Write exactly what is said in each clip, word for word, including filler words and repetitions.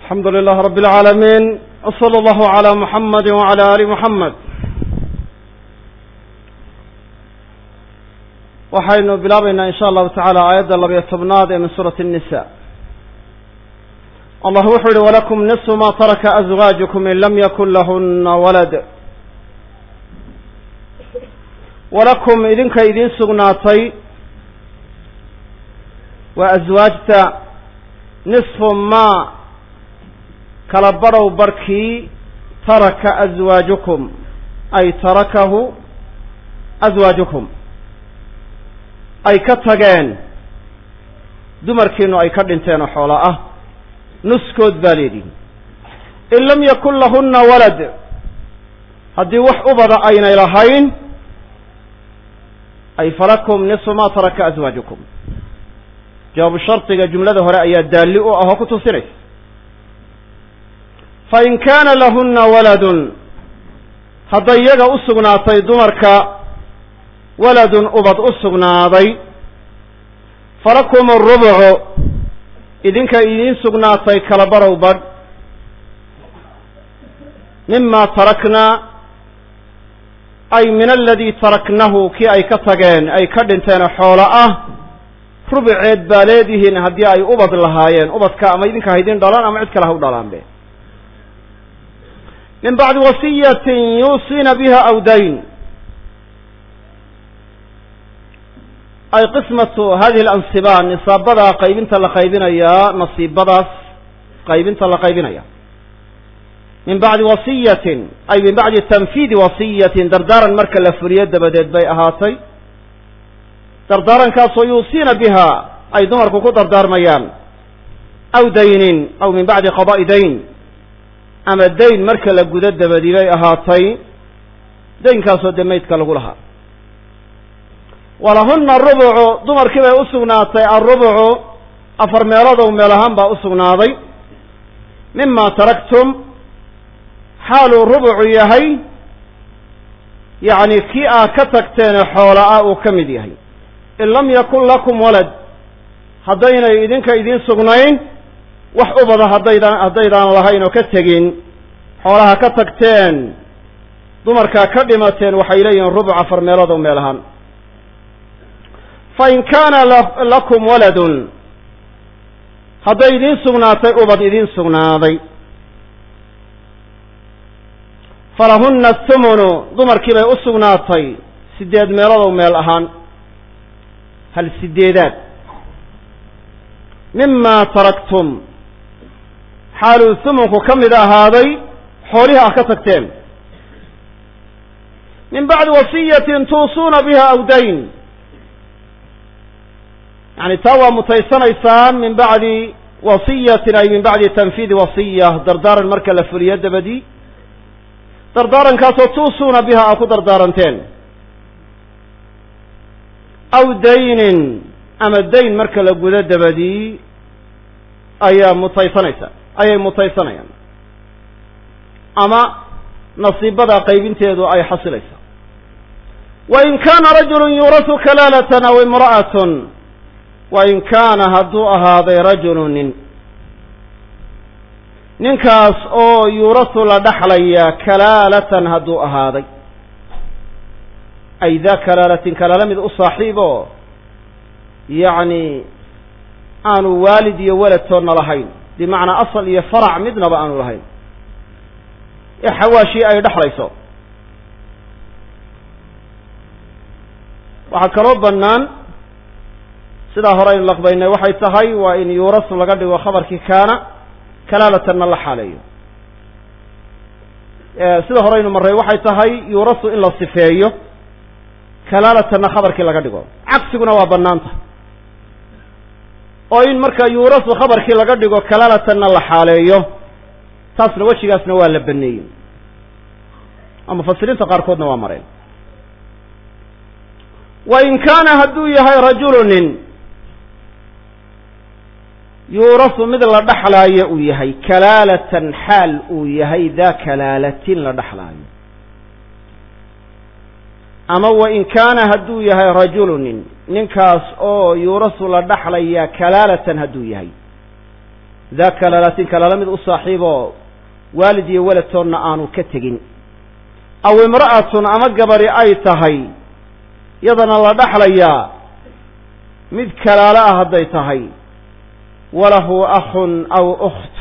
الحمد لله رب العالمين وصلى الله على محمد وعلى آل محمد waxaynu bilaabaynaa in sha allahu tacaala aayadda labiyo tobnaad ee min suurati الnisa allah wuxuu yihi walakum nisfu ma taraka azwaajukum in lam yakun lahuna walad walakum idinka idin sugnaatay waa aswaajta nisfu ma kala badhow barkii taraka aswaajukum ay tarakahu aswaajukum ay ka tageen dumarkiinu ay ka dhinteen oo xoolo ah nuskood baa leedihi in lam yakun lahunna walad haddii wax ubada aynay lahayn ay falakum nisfu ma taraka aswaajukum jawaabu shardiga jumlada hore ayaa daalli u ah oo ku tusinaysa fain kaana lahunna waladun hadday iyaga u sugnaatay dumarka waladun ubad u sugnaaday falakum arubucu idinka idiin sugnaatay kala barow badh mima taraknaa ay min aladii taraknahu kii ay ka tageen ay ka dhinteen xoolo ah rubuceed baa leedihiin haddii ay ubad lahaayeen ubadka ama idinka haydin dhalaan ama cid kale ha u dhalaanbe min bacdi wasiyatin yuusiina biha aw dayn ay qismatu hadihi alansiba nisaabada qaybinta la qaybinayaa nasiibadaas qaybinta la qaybinaya min bacdi wasiyatin ay min bacdi tanfiidi wasiyatin dardaaran marka la fuliyo dabadeed bay ahaatay dardaarankaasoo yuusiina biha ay dumarku ku dardaarmayaan aw daynin aw min bacdi qada'i dayn ama dayn marka la gudo dabadii bay ahaatay daynkaasoo dee maydka lagu lahaa walahunna arubucu dumarkii bay u sugnaatay alrubucu afar meelodow meel ahaan baa u sugnaaday mima taraktum xaaluu rubucu yahay yacni kii aa ka tagteene xoola ah uu ka mid yahay in lam yakun lakum walad haddaynay idinka idiin sugnayn wax ubada haddaydaan haddaydaan lahayn oo ka tegin xoolaha ka tagteen dumarkaa ka dhimateen waxay leeyihiin rubuc afar meelodow meel ahaan fain kaana lakum waladun hadday idiin sugnaatay ubad idiin sugnaaday falahunna athumunu dumarkii bay u sugnaatay sideed meelodow meel ahaan hal sideedaad mima taraktum xaaluu thumunku ka mid ahaaday xoolihii ah ka tagteen min bacdi wasiyatin tuusuuna biha aw dayn yani taa waa mutaysanaysaan min bacdi wasiyatin ay min bacdi tanfiidi wasiya dardaaran marka la fuliyo dabadii dardaarankaasoo tuusuuna biha aa ku dardaaranteen aw daynin ama dayn marka la gudo dabadii ayaa mutaysanaysa ayay mutaysanayaan ama nasiibada qaybinteedu ay xasilaysa wain kaana rajulu yuurasu kalaalatan aw imra'atun wain kaana hadduu ahaaday rajulu nin ninkaas oo yuurasu la dhaxlaya kalaalatan hadduu ahaaday ay daa kalaalatin kalaala mid u saaxiibo yacni aanu waalid iyo waladtoonna lahayn bimacnaa asal iyo farac midnaba aanu lahayn ee xawaashii ay dhexlayso waxaa kaloo bannaan sidaa hore aynu laqbaynay waxay tahay waa in yuurasu laga dhigo khabarkii kaana kalaalatanna la xaaleeyo sida hore aynu marray waxay tahay yuurasu in la sifeeyo kalaalatanna khabarkii laga dhigo cagsiguna waa bannaanta oo in marka yuurasu khabarkii laga dhigo kalaalatanna la xaaleeyo taasna wejigaasna waa la baneeyey oo mufasiriinta qaarkoodna waa mareen wain kaana hadduu yahay rajulu nin yuurasu mid la dhaxlaayo uu yahay kalaalatan xaal uu yahay daa kalaalatin la dhaxlaayo ama wain kaana hadduu yahay rajulu nin ninkaas oo yuurasu la dhaxlaya kalaalatan hadduu yahay ذاك لالاتين كلامد أصاحبه والدي ولدتون آنو كتجين أو امرأة أما قبري أي تهي يضن الله دحليا مذ كلالا هدي تهي وله أخ أو أخت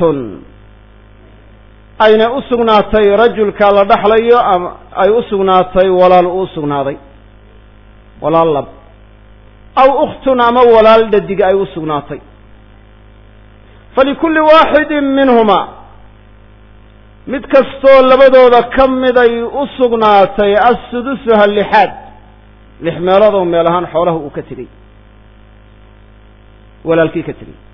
أين أسقناتي رجل كالا دحليا أي أسقناتي ولا الأسقناتي ولا اللب أو أخت أما ولا الددق أي أسقناتي فلكل واحد منهما mid kastoo labadooda ka mid ay u sugnaatay as-sudusuha lixaad lix meeloodoo meel ahaan xoolaha uu ka tegey walaalkii ka tegey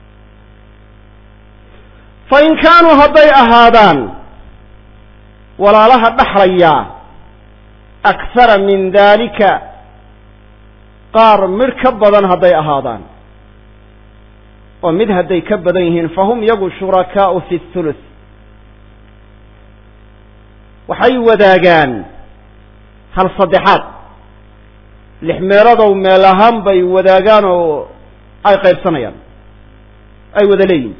fa in kaanuu hadday ahaadaan walaalaha dhaxlaya akhara min daalika qaar midh ka badan hadday ahaadaan oo mid hadday ka badan yihiin fahum yagu shurakaa'u fi thuluth waxay wadaagaan hal saddexaad lix meeloodoo meel ahaan bay wadaagaan oo ay qaybsanayaan ay wada leeyihin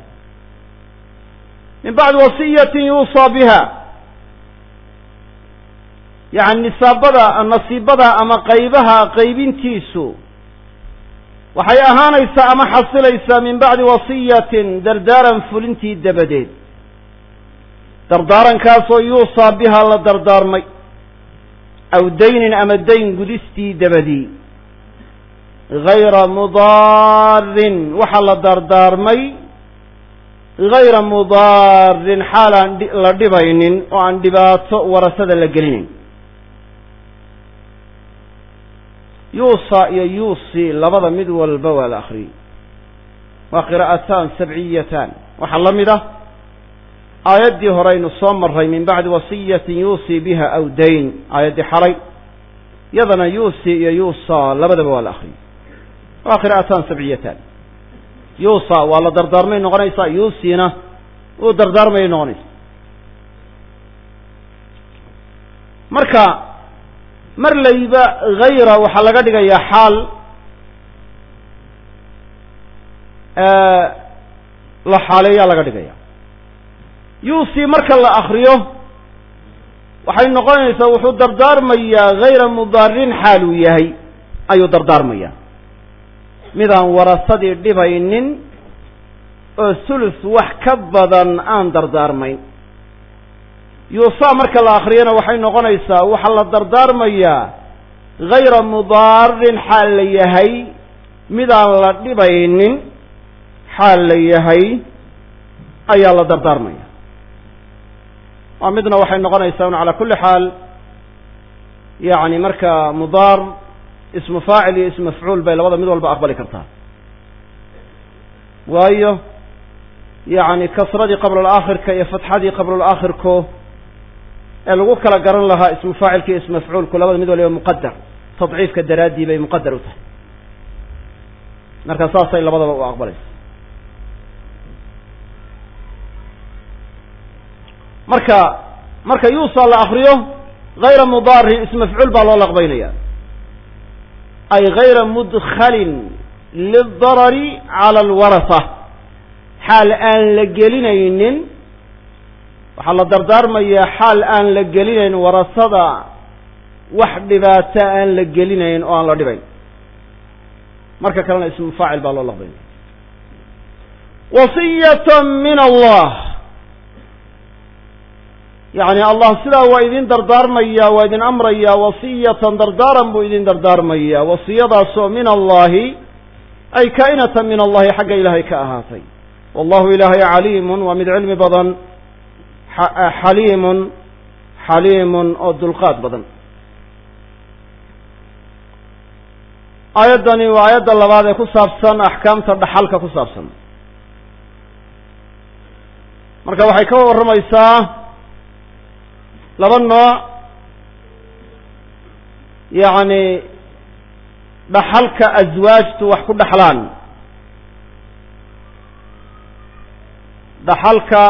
min bacdi wasiyatin yuusaa biha yacni nisaabada nasiibada ama qaybaha qaybintiisu waxay ahaanaysaa ama xasilaysaa min bacdi wasiyatin dardaaran fulintii dabadeed dardaarankaasoo yuusaa bihaa la dardaarmay aw daynin ama dayn gudistii dabadii hayra mudaarin waxaa la dardaarmay hayra mudaarin xaal aan la dhibaynin oo aan dhibaato warasada la gelinayn yuusaa iyo yuusi labada mid walba waa la akhriyey waa qiraa'ataan sabciyatan waxaa la mid ah aayaddii horeynu soo marray min bacdi wasiyatin yuusii biha aw dayn aayaddii xalay yadana yuusi iyo yuusaa labadaba waa la akriyey waa qiraa'ataan sabciyatan yuusa waa la dardaarmay noqonaysaa yuusina uu dardaarmayay noqonaysa marka mar layba hayra waxaa laga dhigayaa xaal la xaaleeyaa laga dhigaya yuusi marka la akriyo waxay noqonaysaa wuxuu dardaarmayaa hayra mudaarin xaal uu yahay ayuu dardaarmayaa midaan warasadii dhibaynin oo sulus wax ka badan aan dardaarmayn yuusa marka la akriyana waxay noqonaysaa waxaa la dardaarmayaa hayra mudaarin xaal la yahay midaan la dhibaynin xaal la yahay ayaa la dardaarmaya waa midna waxay noqonaysaa un calaa kulli xaal yacni marka mudaar ismu faacil iyo ismu mafcuul bay labada mid walba aqbali kartaa waayo yacni kasradii qabla alaakhirka iyo fatxadii qabla alaakhirku ee lagu kala garan lahaa ismu faacilka iyo ismu mafcuulku labada mid waliba muqadar tadciifka daraaddii bay muqadar u tahay marka saasay labadaba u aqbalaysa marka marka yuusa la akriyo hayra mudaarin ism mafcuul baa loo laqbaynaya ay hayra mudkhalin lidarari cala alwarasa xaal aan la gelinaynin waxaa la dardaarmayaa xaal aan la gelinayn warasada wax dhibaato aan la gelinayn oo aan la dhibayn marka kalena ismu faacil baa loo laqbaynaya wasiyatan min allah yacni allah sidaa waa idin dardaarmaya waa idin amraya wasiyatan dardaaran buu idin dardaarmaya wasiyadaasoo min allahi ay kaa'inatan min allahi xagga ilaahay ka ahaatay wallahu ilaahay caliimun waa mid cilmi badan xaliimun xaliimun oo dulqaad badan aayaddani waa aayadda labaad ee ku saabsan axkaamta dhaxalka ku saabsan marka waxay ka warramaysaa laba nooc yacni dhaxalka aswaajtu wax ku dhaxlaan dhaxalka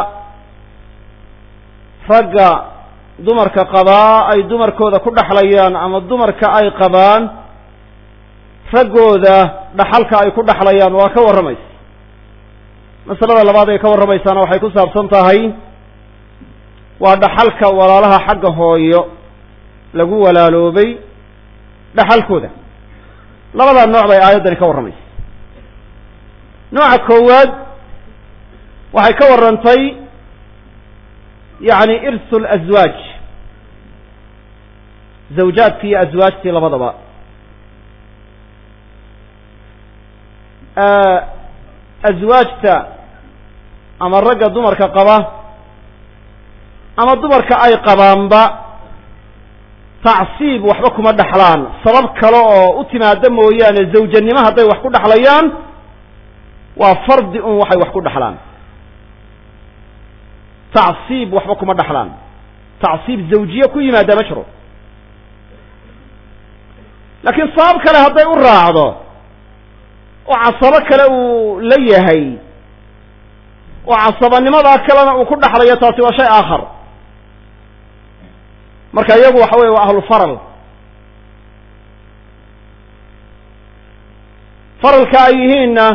ragga dumarka qabaa ay dumarkooda ku dhaxlayaan ama dumarka ay qabaan raggooda dhaxalka ay ku dhaxlayaan waa ka warramaysa masalada labaad ee ka warramaysaana waxay ku saabsan tahay waa dhaxalka walaalaha xagga hooyo lagu walaaloobay dhaxalkooda labadaa nooc bay aayaddani ka warramaysa nooca koowaad waxay ka warrantay yacni irsu laswaaj zawjaadkii iyo aswaajtii labadaba aswaajta ama ragga dumarka qaba ama dumarka ay qabaanba tacsiib waxba kuma dhaxlaan sabab kale oo u timaada mooyaane zawjanimo hadday wax ku dhaxlayaan waa fardi un waxay wax ku dhaxlaan tacsiib waxba kuma dhaxlaan tacsiib zawjiye ku yimaada ma jiro laakiin sabab kale hadday u raacdo oo casabo kale uu la yahay oo casabanimadaa kalena uu ku dhaxlayo taasi waa shay aakhar marka iyagu waxa weye waa ahlufaral faralka ay yihiinna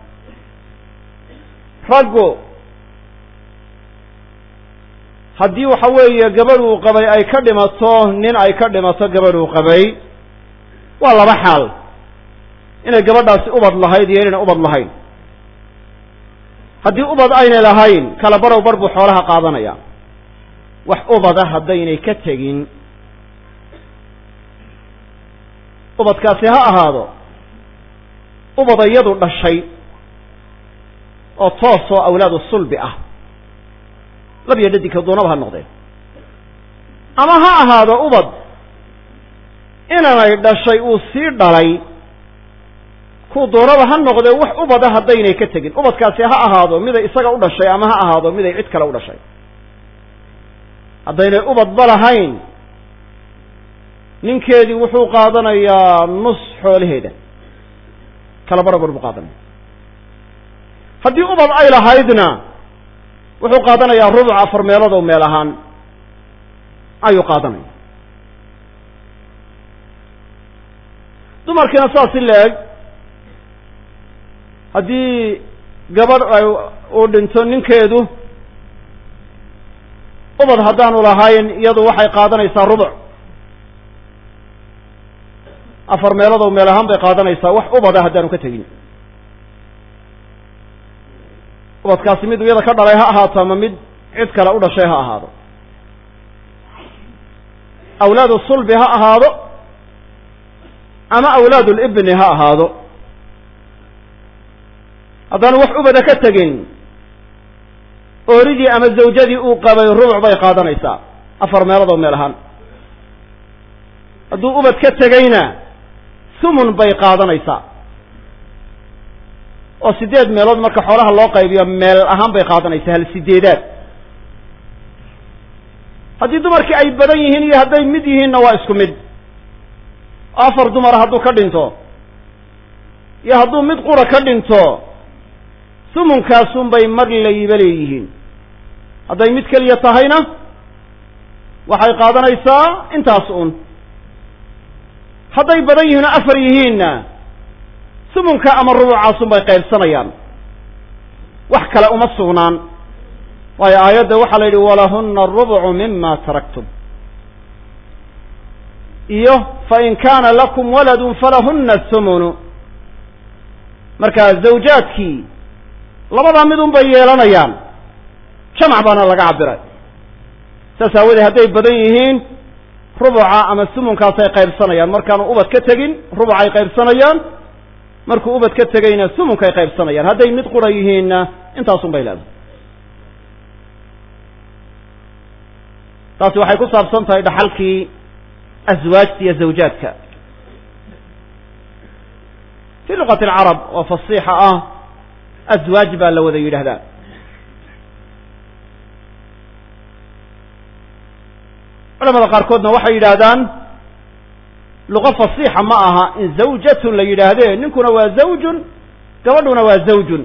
raggu haddii waxa weeye gabadh uu qabay ay ka dhimato nin ay ka dhimato gabadh uu qabay waa laba xaal inay gabadhaasi ubad lahayd iyo inayna ubad lahayn haddii ubad aynay lahayn kala barow bar buu xoolaha qaadanaya wax ubada haddaynay ka tegin ubadkaasi ha ahaado ubada iyadu dhashay oo toos oo awlaadu sulbi ah labiyo dhadigka doonaba ha noqdeen ama ha ahaado ubad inanay dhashay uu sii dhalay ku doonaba ha noqdee wax ubada haddaynay ka tegin ubadkaasi ha ahaado miday isaga u dhashay ama ha ahaado miday cid kale u dhashay haddaynay ubadba lahayn ninkeedii wuxuu qaadanayaa nus xoolaheeda kala barabar buu qaadanaya haddii ubad ay lahaydna wuxuu qaadanayaa rubuc afar meelood oo meel ahaan ayuu qaadanaya dumarkiina saas si la-eg haddii gabadh ay uu dhinto ninkeedu ubad haddaanu lahayn iyadu waxay qaadanaysaa rubuc afar meelood oo meel ahaan bay qaadanaysaa wax ubada haddaanu ka tegin ubadkaasi mid iyada ka dhalay ha ahaato ama mid cid kale u dhashay ha ahaado awlaadu sulbi ha ahaado ama awlaadu libni ha ahaado haddaanu wax ubada ka tegin ooridii ama zawjadii uu qabay rubuc bay qaadanaysaa afar meelood oo meel ahaan hadduu ubad ka tegayna thumun bay qaadanaysaa oo sideed meelood marka xoolaha loo qaybiyo meel ahaan bay qaadanaysaa hal sideedaad haddii dumarkii ay badan yihiin iyo hadday mid yihiinna waa isku mid afar dumara hadduu ka dhinto iyo hadduu mid qura ka dhinto thumunkaasuun bay mar layba leeyihiin hadday mid keliya tahayna waxay qaadanaysaa intaas un hadday badan yihiin oo afar yihiinna thumunka ama rubucaasun bay qaybsanayaan wax kale uma sugnaan waayo aayadda waxaa la yidhi walahuna arubucu mima taraktum iyo fain kaana lakum waladun falahuna athumunu markaa zawjaadkii labadaa mid un bay yeelanayaan jamac baana laga cabiray saas aawadee hadday badan yihiin rubuca ama thumunkaasay qaybsanayaan markaanu ubad ka tegin rubucay qaybsanayaan markuu ubad ka tegayna thumunkay qaybsanayaan hadday mid qura yihiinna intaasun bay leedahay taasi waxay ku saabsan tahay dhaxalkii aswaajta iyo zawjaadka fii luqati alcarab oo fasiixa ah aswaaj baa la wada yidhaahdaa culamada qaarkoodna waxay yidhaahdaan luqo fasiixa ma aha in zawjatun la yidhaahdee ninkuna waa zawjun gabadhuna waa zawjun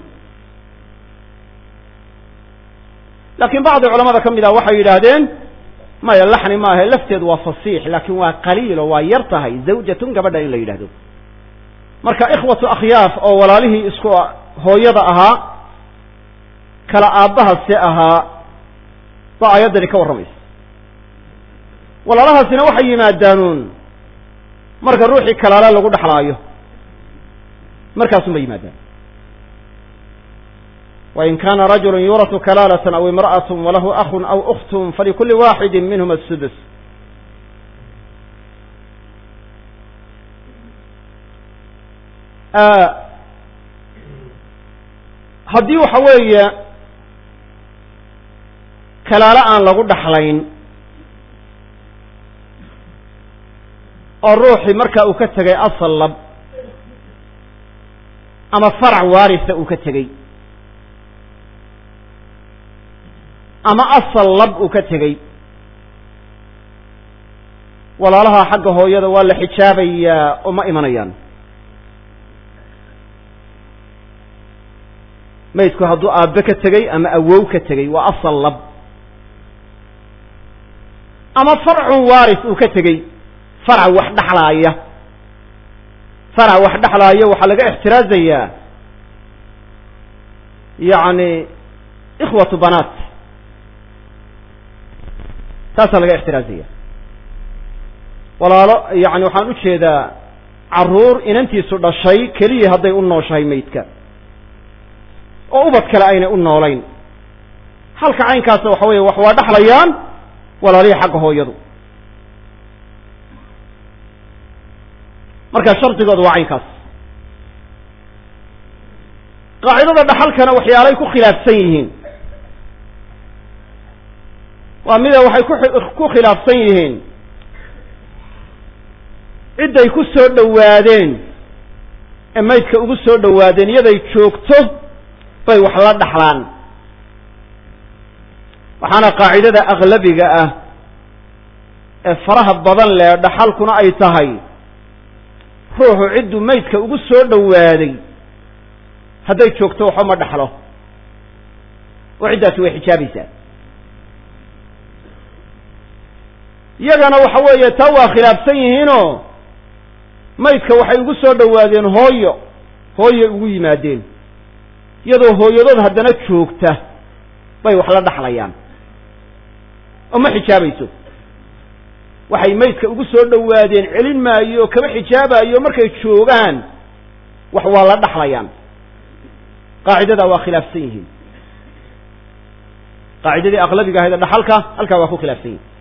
laakiin bacdi culamada ka mid ah waxay yidhaahdeen maya laxni maahe lafteedu waa fasiix laakiin waa qaliilo waa yar tahay zawjatun gabadha in la yidhahdo marka ikhwatu akhyaaf oo walaalihii isku hooyada ahaa kala aabbaha si ahaa baa aayaddani ka warramaysa walaalahaasina waxay yimaadaanuun marka ruuxii kalaala lagu dhexlaayo markaasun bay yimaadaan wain kana rajulu yuratu kalaalatan aw imra'atu walahu akhun aw ukhtun falikuli waaxidin minhuma asudus haddii waxa weeye kalaalo aan lagu dhaxlayn oo ruuxii marka uu ka tegay asal lab ama farac waarisa uu ka tegey ama asal lab uu ka tegey walaalaha xagga hooyada waa la xijaabayaa oo ma imanayaan maydku hadduu aabbe ka tegey ama awow ka tegey waa asal lab ama farcun waaris uu ka tegey farac wax dhexlaaya farac wax dhexlaaya waxaa laga ixtiraazayaa yacni ikhwatu banaat taasaa laga ixtiraazaya walaalo yani waxaan u jeedaa carruur inantiisu dhashay keliya hadday u nooshahay maydka oo ubad kale aynay u noolayn halka caynkaasa waxa weeye wax waa dhexlayaan walaalihii xagga hooyadu marka shardigooda waa caynkaas qaacidada dhaxalkana waxyaalay ku khilaafsan yihiin waa mida waxay ku ku khilaafsan yihiin cidday ku soo dhowaadeen ee maydka ugu soo dhowaadeen iyaday joogto bay wax la dhaxlaan waxaana qaacidada aglabiga ah ee faraha badan leh dhaxalkuna ay tahay ruuxu cidduu maydka ugu soo dhowaaday hadday joogto waxba ma dhaxlo oo ciddaasi way xijaabaysaa iyagana waxa weeye taa waa khilaafsan yihiinoo maydka waxay ugu soo dhowaadeen hooyo hooyay ugu yimaadeen iyadoo hooyadood haddana joogta bay wax la dhaxlayaan oo ma xijaabayso waxay maydka ugu soo dhowaadeen celin maayo kama xijaabayo markay joogaan wax waa la dhaxlayaan qaacidada waa khilaafsan yihiin qaacidadii aqlabiga ahayd ee dhaxalka halkaa waa ku khilaafsan yihin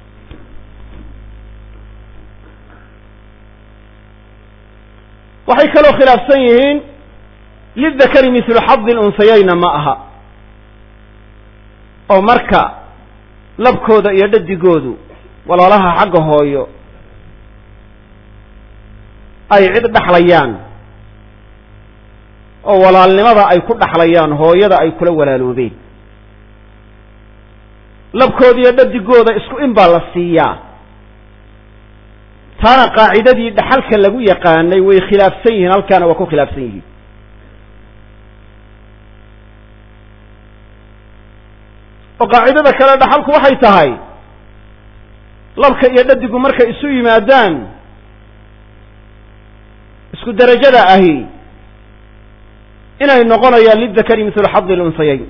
waxay kaloo khilaafsan yihiin lidakari mithlu xadi lunsayayna ma aha oo marka labkooda iyo dhadigoodu walaalaha xagga hooyo ay cid dhaxlayaan oo walaalnimada ay ku dhaxlayaan hooyada ay kula walaaloobeen labkooda iyo dhadigooda isku in baa la siiyaa taana qaacidadii dhaxalka lagu yaqaanay way khilaafsan yihiin halkaana waa ku khilaafsan yihiin oo qaacidada kale dhaxalku waxay tahay labka iyo dhadigu markay isu yimaadaan isku derajada ahi inay noqonayaan lidakari mithlu xadi lunsayayn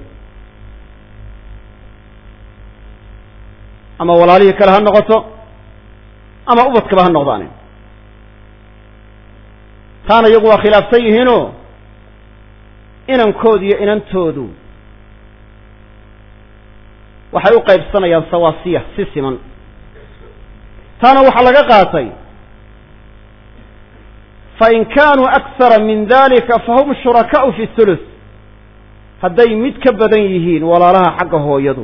ama walaalihii kale ha noqoto ama ubadkaba ha noqdaane taana iyagu waa khilaafsan yihiinoo inankoodu iyo inantoodu waxay u qaybsanayaan sawaasiya si siman taana waxaa laga qaatay fain kaanuu aksara min dalika fahum shurakaau fi thuluth hadday mid ka badan yihiin walaalaha xagga hooyadu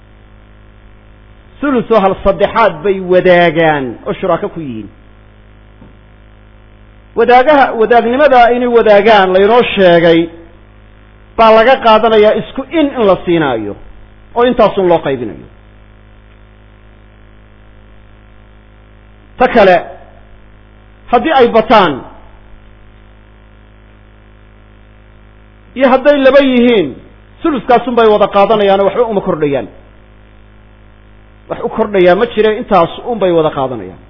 thuluth oo hal saddexaad bay wadaagaan oo shuraako ku yihiin wadaagaha wadaagnimada inay wadaagaan laynoo sheegay baa laga qaadanayaa isku in in la siinaayo oo intaasun loo qaybinayo ta kale haddii ay bataan iyo hadday laba yihiin suluskaasun bay wada qaadanayaanoo waxba uma kordhayaan wax u kordhayaa ma jire intaas un bay wada qaadanayaan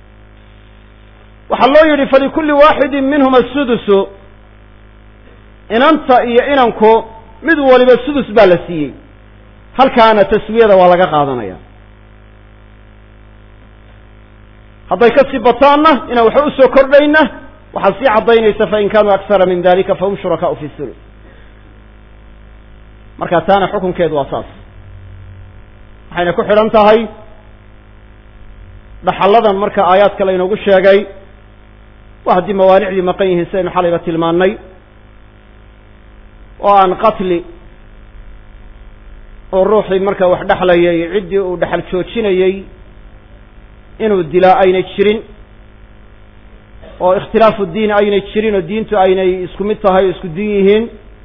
waxaa loo yidhi falikulli waaxidin minhuma sudusu inanta iyo inanku mid waliba sudus baa la siiyey halkaana taswiyada waa laga qaadanaya hadday ka sii bataanna inaan waxba usoo kordhayna waxaa sii caddaynaysa fain kaanuu aksara min dalika fahum shurakaau fi sulus marka taana xukunkeedu waa saas waxayna ku xidhan tahay dhaxalladan marka aayaadka laynoogu sheegay waa haddii mawaanicdii maqan yihiin sidaynu xalayba tilmaannay oo aan qatli oo ruuxii marka wax dhexlayay ciddii uu dhexal joojinayey inuu dilaa aynay jirin oo ikhtilaafu diin aynay jirin oo diintu aynay isku mid tahay oo isku diin yihiin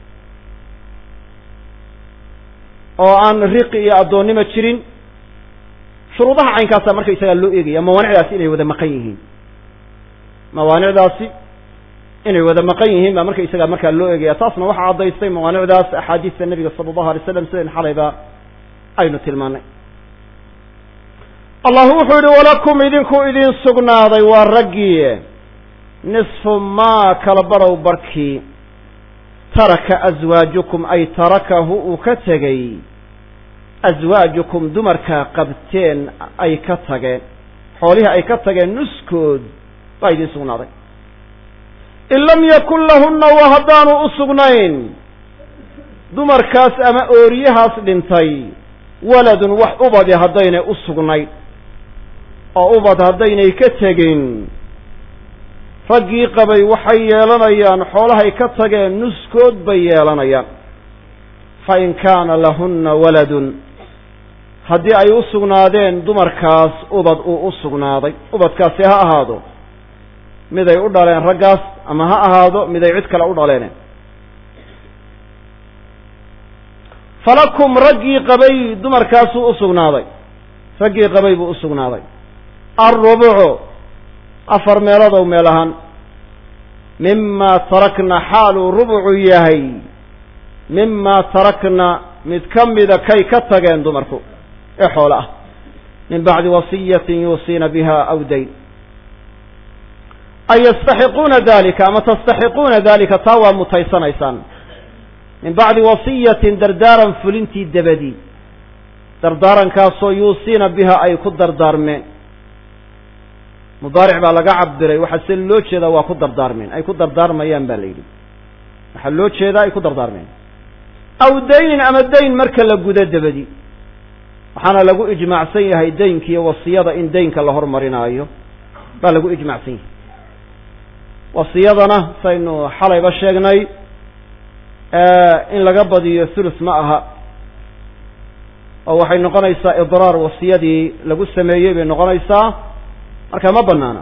oo aan riqi iyo addoonnimo jirin shuruudaha caynkaasa marka isagaa loo eegaya mawaanicdaasi inay wada maqan yihiin mawaanicdaasi inay wada maqan yihiin baa marka isagaa markaa loo eegaya taasna waxaa caddaystay mawaanicdaas axaadiista nebiga sala allahu alay slam sidayn xalayba aynu tilmaanay allahu wuxuu yihi walakum idinku idin sugnaaday waa raggii nisfu maa kala barow barkii taraka aswaajukum ay tarakahu uu ka tegey aswaajukum dumarkaa qabteen ay ka tageen xoolihii ay ka tageen nuskood baa idin sugnaaday in lam yakun lahunna wa haddaanu u sugnayn dumarkaas ama ooriyahaas dhintay waladun wax ubadi haddaynay u sugnayn oo ubad haddaynay ka tegin raggii qabay waxay yeelanayaan xoolahay ka tageen nuskood bay yeelanayaan fa in kaana lahunna waladun haddii ay u sugnaadeen dumarkaas ubad uu u sugnaaday ubadkaasi ha ahaado miday u dhaleen raggaas ama ha ahaado miday cid kale u dhaleen falakum raggii qabay dumarkaasuu u sugnaaday raggii qabay buu u sugnaaday alrubucu afar meelodow meel ahaan mimaa tarakna xaaluu rubucu yahay mimaa tarakna mid ka mida kay ka tageen dumarku ee xoolo ah min bacdi wasiyatin yuusiina biha aw dayn ay yastaxiquuna dalika ama tastaxiquuna dalika taa waa mutaysanaysaan min bacdi wasiyatin dardaaran fulintii dabadii dardaarankaasoo yuusiina biha ay ku dardaarmeen mudaaric baa laga cabiray waxaa se loo jeedaa waa ku dardaarmeen ay ku dardaarmayaan ba la yidhi waxaa loo jeedaa ay ku dardaarmeen aw daynin ama dayn marka la gudo dabadii waxaana lagu ijmaacsan yahay daynka iyo wasiyada in daynka la hormarinaayo baa lagu ijmaacsan yahay wasiyadana saynu xalayba sheegnay in laga badiyo thuluth ma aha oo waxay noqonaysaa idraar wasiyadii lagu sameeyey bay noqonaysaa marka ma banaana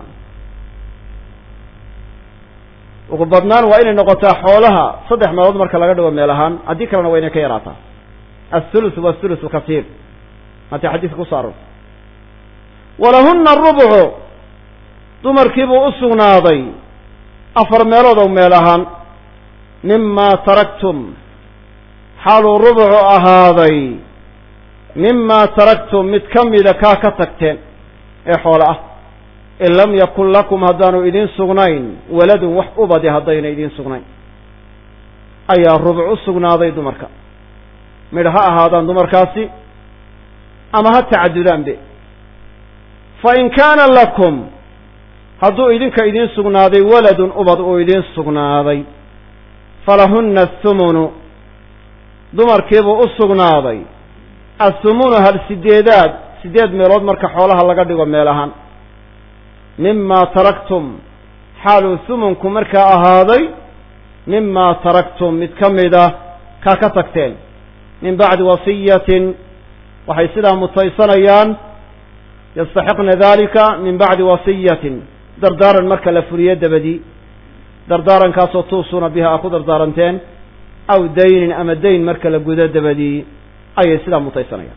ugu badnaan waa inay noqotaa xoolaha saddex meelood marka laga dhigo meel ahaan haddii kalena waa inay ka yaraataa athuluth wa thuluthu kasiir haddii xadiiska ku saaro walahunna arubcu dumarkiibuu u sugnaaday afar meeloodow meel ahaan mimaa taraktum xaaluu rubcu ahaaday mimaa taraktum mid ka mida kaa ka tagteen ee xoolo ah in lam yakun lakum haddaanu idiin sugnayn waladun wax ubadi haddayna idiin sugnayn ayaa rubuc u sugnaaday dumarka midh ha ahaadaan dumarkaasi ama ha tacadudaanbe fa in kaana lakum hadduu idinka idiin sugnaaday waladun ubad uu idiin sugnaaday falahunna athumunu dumarkiibuu u sugnaaday athumunu hal sideedaad sideed meelood marka xoolaha laga dhigo meel ahaan mimaa taraktum xaaluu thumunku markaa ahaaday mimaa taraktum mid ka mida kaa ka tagteen min bacdi wasiyatin waxay sidaa mutaysanayaan yastaxiqna dalika min bacdi wasiyatin dardaaran marka la fuliyo dabadii dardaarankaasoo tuusuuna biha a ku dardaaranteen aw daynin ama dayn marka la gudo dabadii ayay sidaa mutaysanayaan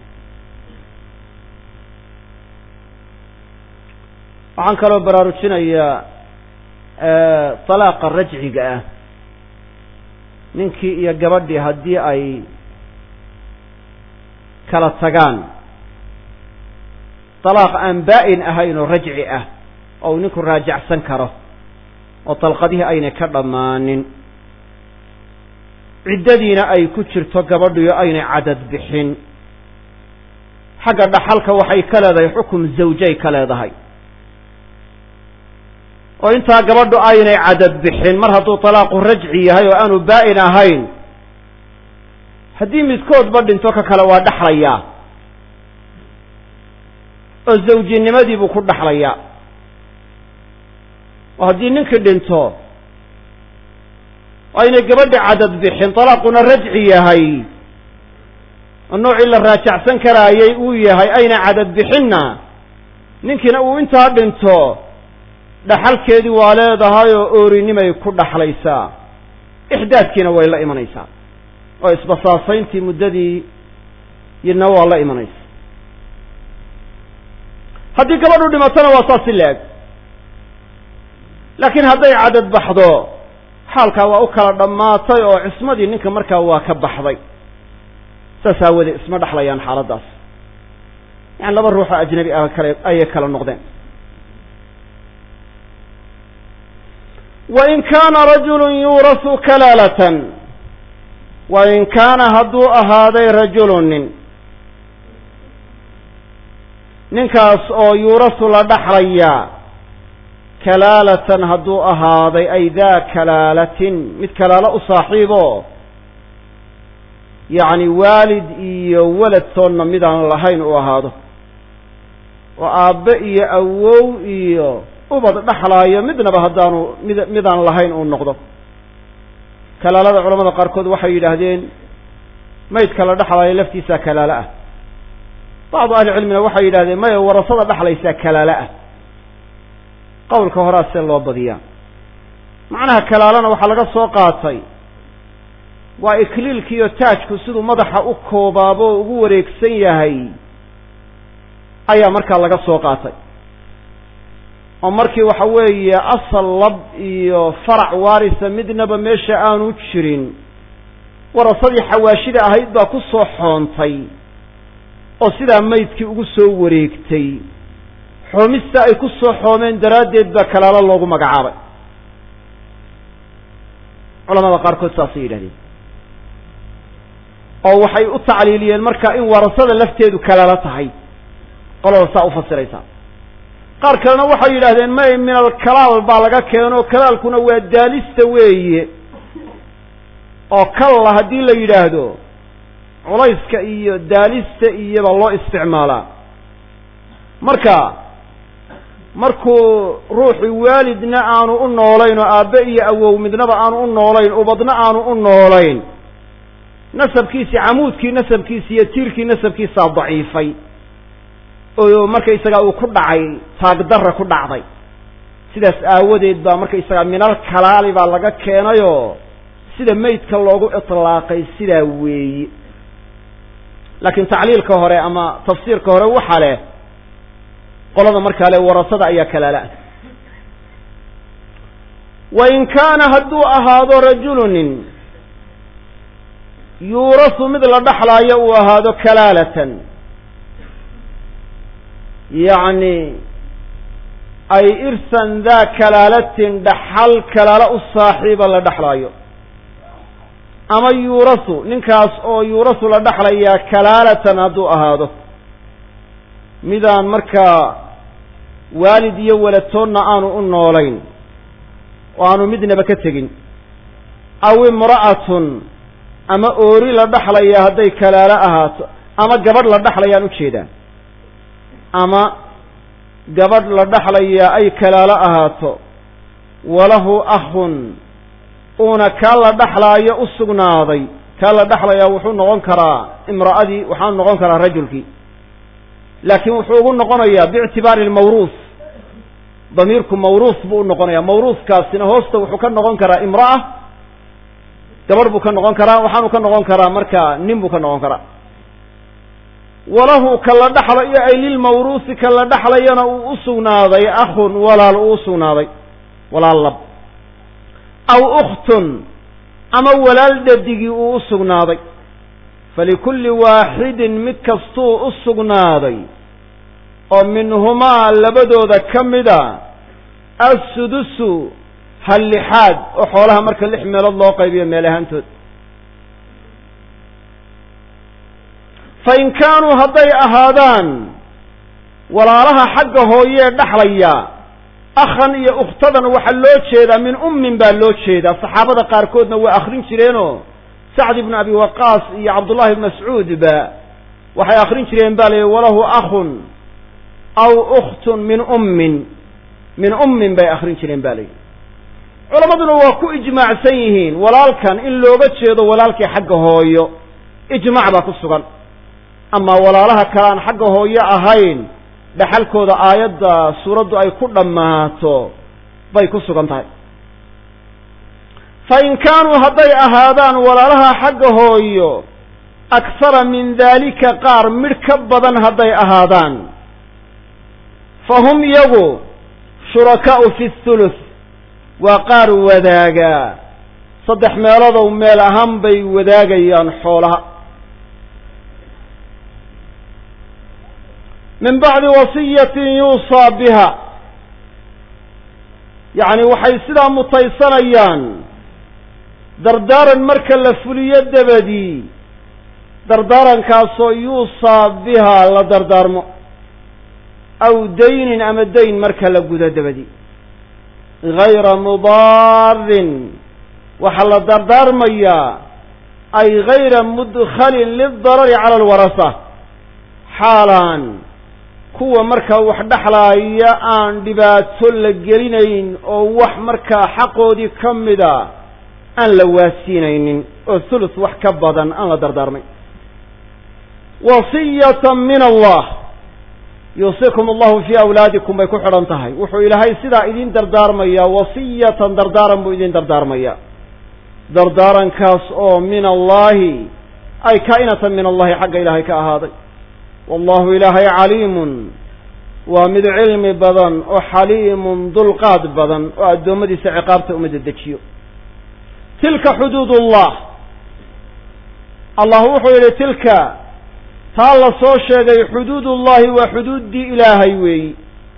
waxaan kaloo baraarujinayaa talaaqa rajciga ah ninkii iyo gabadhii haddii ay kala tagaan talaaq aan baa-in ahayn oo rajci ah oo uu ninku raajacsan karo oo dalqadihii aynay ka dhammaanin ciddadiina ay ku jirto gabadhiyo aynay cadad bixin xagga dhaxalka waxay ka leedahay xukum zawjay ka leedahay oo intaa gabadhu aynay cadad bixin mar hadduu talaaqu rajci yahay oo aanu baa'in ahayn haddii midkoodba dhinto ka kale waa dhaxlayaa oo zawjinimadii buu ku dhaxlayaa oo haddii ninkii dhinto aynay gabadhi cadad bixin talaaquna rajci yahay oo noocii la raajacsan karaayay uu yahay ayna cadad bixinna ninkiina uu intaa dhinto dhaxalkeedii waa leedahay oo oorinimay ku dhaxlaysaa ixdaadkiina way la imanaysaa oo isbasaasayntii muddadii yidna waa la imanaysa haddii gabadhu dhimatona waa saas si la-eg laakiin hadday cadad baxdo xaalkaa waa u kala dhammaatay oo cismadii ninka markaa waa ka baxday saas aawadeed isma dhexlayaan xaaladdaas yani laba ruuxoo ajnabi ah kale ayay kala noqdeen wain kaana rajulun yuurasu kalaalatan wain kaana hadduu ahaaday rajulun nin ninkaas oo yuurasu la dhaxlayaa kalaalatan hadduu ahaaday ay daa kalaalatin mid kalaalo u saaxiibo yacni waalid iyo waladtoonna midaan lahayn u ahaado oo aabbe iyo awow iyo ubad dhaxlaayo midnaba haddaanu mid midaan lahayn uu noqdo kalaalada culamada qaarkood waxay yidhaahdeen maydka la dhaxlaayo laftiisaa kalaalo ah bacdu ahlicilmina waxay yidhahdeen maya warasada dhaxlaysaa kalaalo ah qowlka horaa see loo badiyaa macnaha kalaalana waxaa laga soo qaatay waa ikliilkiiyo taajku siduu madaxa u koobaabo oo ugu wareegsan yahay ayaa markaa laga soo qaatay oo markii waxa weeye asal lab iyo farac waarisa midnaba meesha aanu jirin warasadii xawaashida ahayd baa ku soo xoontay oo sidaa maydkii ugu soo wareegtay xoomista ay ku soo xoomeen daraaddeed baa kalaalo loogu magacaabay culamada qaarkood saasay yidhahdeen oo waxay u tacliiliyeen marka in warasada lafteedu kalaalo tahay qolada saa u fasiraysaa qaar kalena waxay yidhaahdeen may min alkalaal baa laga keeno kalaalkuna waa daalista weeye oo kalla haddii la yidhaahdo culayska iyo daalista iyoba loo isticmaalaa marka markuu ruuxu waalidna aanu u noolayn oo aabbe iyo awow midnaba aanu u noolayn ubadna aanu u noolayn nasabkiisii camuudkii nasabkiisi iyo tiirkii nasabkiisaa daciifay oo markaysagaa uu ku dhacay taagdarra ku dhacday sidaas aawadeed baa markaysagaa minal kalaali baa laga keenayoo sida maydka loogu itlaaqay sidaa weeyi laakiin tacliilka hore ama tafsiirka hore waxa leh qolada markaa le warasada ayaa kalaala ah wain kaana hadduu ahaado rajulunin yuurasu mid la dhaxlaayo uu ahaado kalaalatan yacni ay irsan daa kalaalatin dhaxal kalaalo u saaxiiba la dhaxlaayo ama yuurasu ninkaas oo yuurasu la dhaxlayaa kalaalatan hadduu ahaado midaan markaa waalid iyo waladtoonna aanu u noolayn oo aanu midnaba ka tegin aw imra'atun ama oori la dhaxlayaa hadday kalaalo ahaato ama gabadh la dhaxlayaan ujeedaa ama gabadh la dhaxlayaa ay kalaalo ahaato walahu akhun uuna kaa la dhaxlaayo u sugnaaday kaa la dhaxlayaa wuxuu noqon karaa imra'adii waxaanu noqon karaa rajulkii laakiin wuxuu ugu noqonayaa biictibaari almawruus damiirku mawruus buu u noqonayaa mawruuskaasina hoosta wuxuu ka noqon karaa imra'a gabadh buu ka noqon karaa waxaanu ka noqon karaa markaa nin buu ka noqon karaa walahu ka la dhaxlayo ay lilmawruusi ka la dhaxlayana uu u sugnaaday akhun walaal uu u sugnaaday walaal lab aw ukhtun ama walaal dhadigii uu u sugnaaday falikulli waaxidin mid kastuu u sugnaaday oo minhumaa labadooda ka mida assudusu hal lixaad oo xoolaha marka lix meelood loo qaybiyo meel ahaantood fain kaanuu hadday ahaadaan walaalaha xagga hooyee dhaxlaya akhan iyo ukhtadan waxaa loo jeedaa min ummin baa loo jeedaa saxaabada qaarkoodna waa akhrin jireenoo sacd ibnu abi waqaas iyo cabdullahi ibn mascuud ba waxay akhrin jireen baa la walahu akhun aw ukhtun min ummin min ummin bay akhrin jireen ba layihi culammaduna waa ku ijmaacsan yihiin walaalkan in looga jeedo walaalkii xagga hooyo ijmaac baa ku sugan amaa walaalaha kale aan xagga hooyo ahayn dhaxalkooda aayadda suuraddu ay ku dhammaato bay ku sugan tahay fain kaanuu hadday ahaadaan walaalaha xagga hooyo akhara min daalika qaar midh ka badan hadday ahaadaan fa hum iyagu shurakaa'u fi thuluth waa qaar wadaaga saddex meelodow meel ahaan bay wadaagayaan xoolaha min bacdi wasiyatin yuusaa biha yacni waxay sidaa mutaysanayaan dardaaran marka la fuliyo dabadii dardaarankaasoo yuusaa bihaa la dardaarmo aw daynin ama dayn marka la gudo dabadii gayra mudaarin waxaa la dardaarmayaa ay gayra mudkhalin lidarari cala alwarasa xaalaan kuwa markaa wax dhexlaaya aan dhibaato la gelinayn oo wax markaa xaqoodii ka mida aan la waasiinaynin oo thuluth wax ka badan aan la dardaarmay wasiyatan min allah yuusikum allahu fii awlaadikum bay ku xidhan tahay wuxuu ilaahay sidaa idin dardaarmayaa wasiyatan dardaaran buu idin dardaarmayaa dardaarankaas oo min allahi ay kaa'inatan min allahi xagga ilaahay ka ahaaday wallahu ilaahay caliimun waa mid cilmi badan oo xaliimun dulqaad badan oo addoommadiisa ciqaabta uma dedejiyo tilka xuduud ullah allah wuxuu yidhi tilka taa la soo sheegay xuduud ullahi waa xuduuddii ilaahay weeyi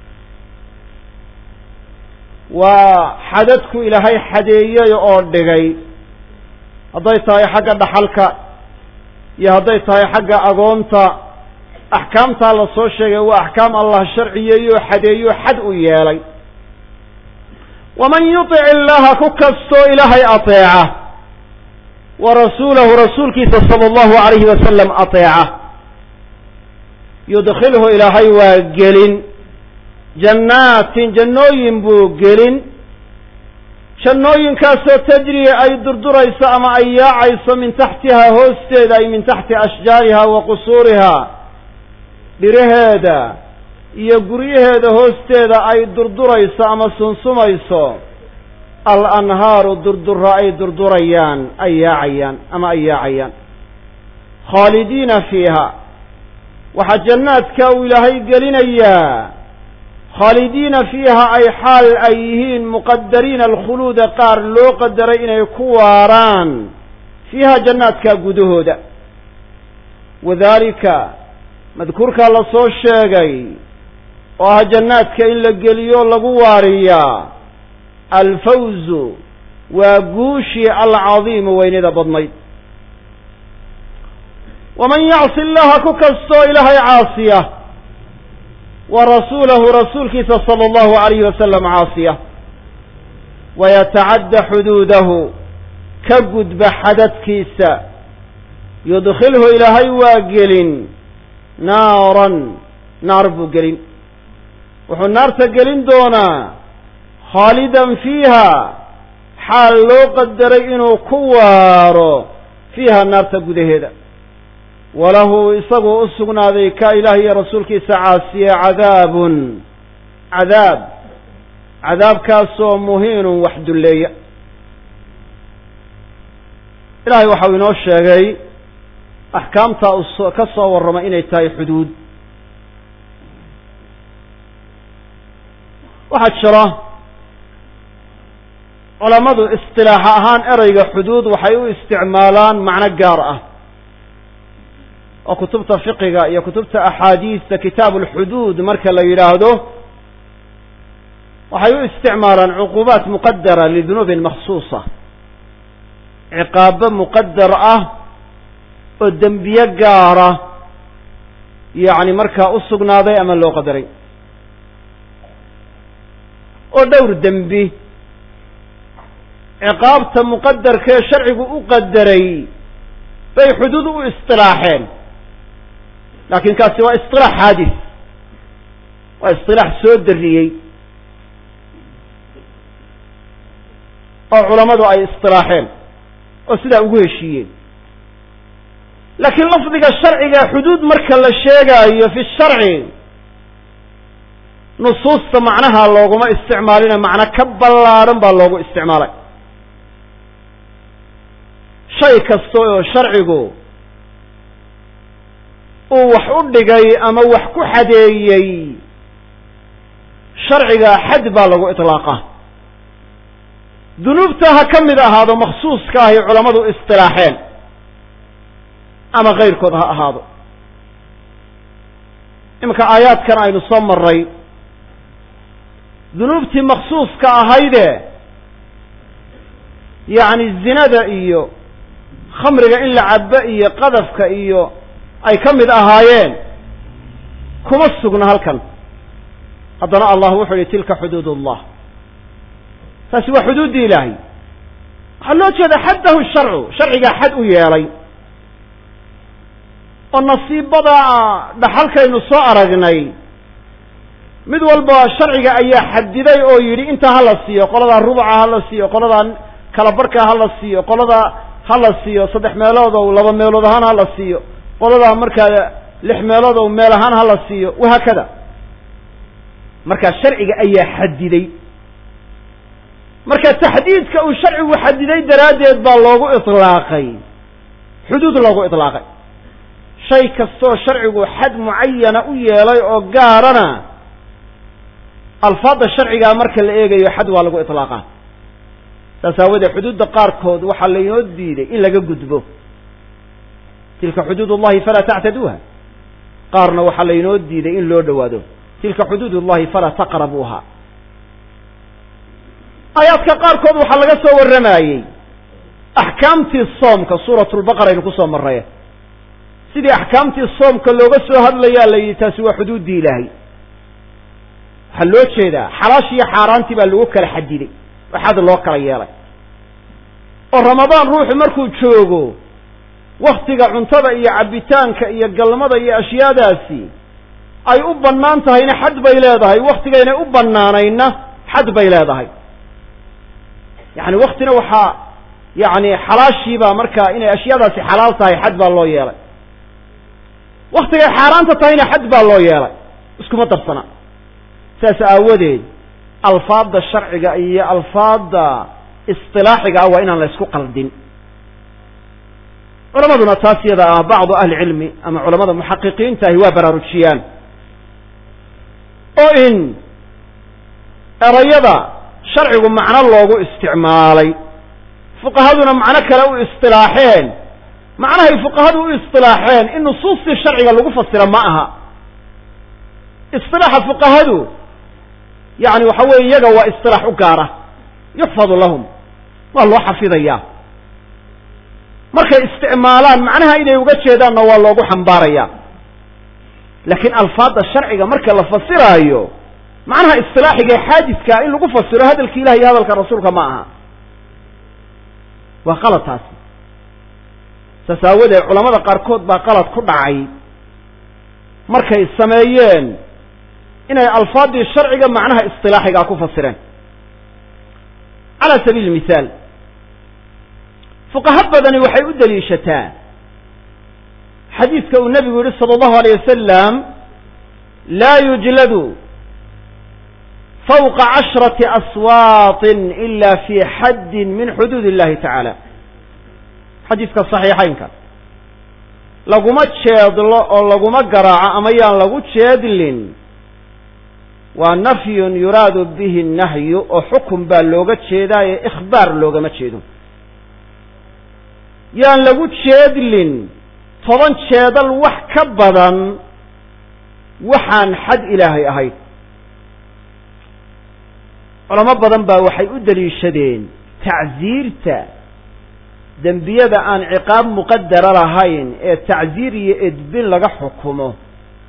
waa xadadku ilaahay xadeeyey oo dhigay hadday tahay xagga dhaxalka iyo hadday tahay xagga agoonta axkaamtaa la soo sheegay waa axkaam allah sharciyeeyoo xadeeyo xad u yeelay waman yutic illaha ku kastoo ilaahay ateeca wa rasuulahu rasuulkiisa sala allahu alayhi wasalam ateeca yudkhilhu ilaahay waa gelin jannaatin jannooyin buu gelin jannooyinkaasoo tajri ay durdurayso ama ay yaacayso min taxtihaa hoosteeda ay min taxti ashjaariha wa qusuuriha dhiraheeda iyo guryaheeda hoosteeda ay durdurayso ama sunsumayso al-anhaaru durdura ay durdurayaan ay yaacayaan ama ay yaacayaan khaalidiina fiiha waxaa jannaadka uu ilaahay gelinayaa khaalidiina fiiha ay xaal ay yihiin muqadariina alkhuluuda qaar loo qadaray inay ku waaraan fiiha jannaadka gudahooda wadaalika madkuurkaa la soo sheegay oo ah jannaadka in la geliyo lagu waariyaa alfawzu waa guushii alcadiimu weynida badnayd waman yacsi illaha ku kastoo ilaahay caasiya wa rasuulahu rasuulkiisa sala allahu alayhi wasalam caasiya wayatacadda xuduudahu ka gudba xadadkiisa yudkhilhu ilaahay waa gelin naaran naar buu gelin wuxuu naarta gelin doonaa khaalidan fiiha xaal loo qadaray inuu ku waaro fiiha naarta gudaheeda walahu isagoo u sugnaaday ka ilaah iyo rasuulkiisa caasiye cadaabun cadaab cadaabkaasoo muhiinun wax dulleeya ilaahay waxau inoo sheegay axkaamtaa uu ka soo warramay inay tahay xuduud waxaa jira culammadu istilaaxa ahaan ereyga xuduud waxay u isticmaalaan macno gaar ah oo kutubta fiqiga iyo kutubta axaadiista kitaabu alxuduud marka la yidhaahdo waxay u isticmaalaan cuquubaat muqadara lidunuubin makhsuusa ciqaabo muqadar ah oo dembiye gaara yacni markaa u sugnaaday ama loo qadaray oo dhowr dembi ciqaabta muqadarkee sharcigu u qadaray bay xuduud u isطilaaxeen laakiin kaasi waa isilaax xaadis waa isilaax soo dariyey oo culammadu ay isilaaxeen oo sidaa ugu heshiiyeen laakiin lafdiga sharciga xuduud marka la sheegaayo fi sharci nusuusta macnaha looguma isticmaalina macno ka ballaaran baa loogu isticmaalay shay kasta oo sharcigu uu wax u dhigay ama wax ku xadeeyey sharciga xad baa lagu iطlaaqaa dunuubta ha ka mid ahaado makhsuuska ahy culammadu isطilaaxeen ama kayrkood ha ahaado iminka aayaadkan aynu soo maray dunuubtii makhsuuska ahayde yacni zinada iyo khamriga in la cabbo iyo qadafka iyo ay ka mid ahaayeen kuma sugna halkan haddana allah wuxuu yihi tilka xuduud ullah taasi waa xuduuddii ilaahay waxaa loo jeeda xaddahu sharcu sharcigaa xad u yeelay oo nasiibada dhaxalkaynu soo aragnay mid walba sharciga ayaa xadiday oo yidhi intaa ha la siiyo qoladaa rubuca ha la siiyo qoladaa kala barka ha la siiyo qoladaa ha la siiyo saddex meelood oo laba meelood ahaan ha la siiyo qoladaa markaa lix meelood oo meel ahaan ha la siiyo wahaakada markaa sharciga ayaa xadiday marka taxdiidka uu sharcigu xadiday daraaddeed baa loogu iطlaaqay xuduud loogu iطlaaqay shay kastoo sharcigu xad mucayana u yeelay oo gaarana alfaadda sharcigaa marka la eegayo xad waa lagu iطlaaqaa saas aawadee xuduudda qaarkood waxaa laynoo diiday in laga gudbo tilka xuduud ullahi falaa tactaduuha qaarna waxaa laynoo diiday in loo dhowaado tilka xuduud ullahi falaa taqrabuuha aayaadka qaarkood waxaa laga soo warramayey axkaamtii soomka suuratu lbaqara aynu kusoo marray sidii axkaamtii soomka looga soo hadlayaa la yidhi taasi waa xuduuddii ilaahay waxaa loo jeedaa xalaash iyo xaaraantii baa lagu kala xadiday oo xad loo kala yeelay oo ramadaan ruuxu markuu joogo waktiga cuntada iyo cabbitaanka iyo galmada iyo ashyaadaasi ay u bannaan tahayna xad bay leedahay waktigaynay u bannaanayna xad bay leedahay yacni waktina waxaa yacni xalaashiibaa markaa inay ashyaadaasi xalaal tahay xad baa loo yeelay waktigay xaaraanta tahayna xad baa loo yeelay iskuma darsana saas aawadeed alfaadda sharciga iyo alfaadda isilaaxiga ah waa inaan la isku qaldin culamaduna taas yada ah bacdu ahli cilmi ama culamada muxaqiqiinta ahi waa baraarujiyaan oo in erayada sharcigu macno loogu isticmaalay fuqahaduna macno kale u isilaaxeen macnahay fuqahadu u isilaaxeen in nusuustii sharciga lagu fasira ma aha isilaaxa fuqahadu yani waxa weeye iyaga waa isilaax u gaara yuxfadu lahum waa loo xafidayaa markay isticmaalaan macnaha inay uga jeedaanna waa loogu xambaaraya laakiin alfaadda sharciga marka la fasiraayo macnaha isilaaxiga ee xaadiskaa in lagu fasiro hadalka ilahi iyo hadalka rasuulka ma aha waa qalad taasi saas aawadeed culamada qaarkood baa qalad ku dhacay markay sameeyeen inay alfaaddii sharciga macnaha isilaaxigaa ku fasireen cala sabiili mithaal fuqaha badani waxay u daliishataa xadiidka uu nebigu yihi sala allahu alayh wasalam laa yujladu fawqa cashrati aswaatin ila fi xaddin min xuduud illahi tacaala xadiidka saxiixaynka laguma jeedlo oo laguma garaaco ama yaan lagu jeedlin waa nafyun yuraadu bihi nahyu oo xukun baa looga jeedaaye ikhbaar loogama jeedo yaan lagu jeedlin toban jeedal wax ka badan waxaan xad ilaahay ahayd culamo badan baa waxay u daliishadeen tacsiirta dembiyada aan ciqaab muqadara lahayn ee tacsiir iyo edbin laga xukumo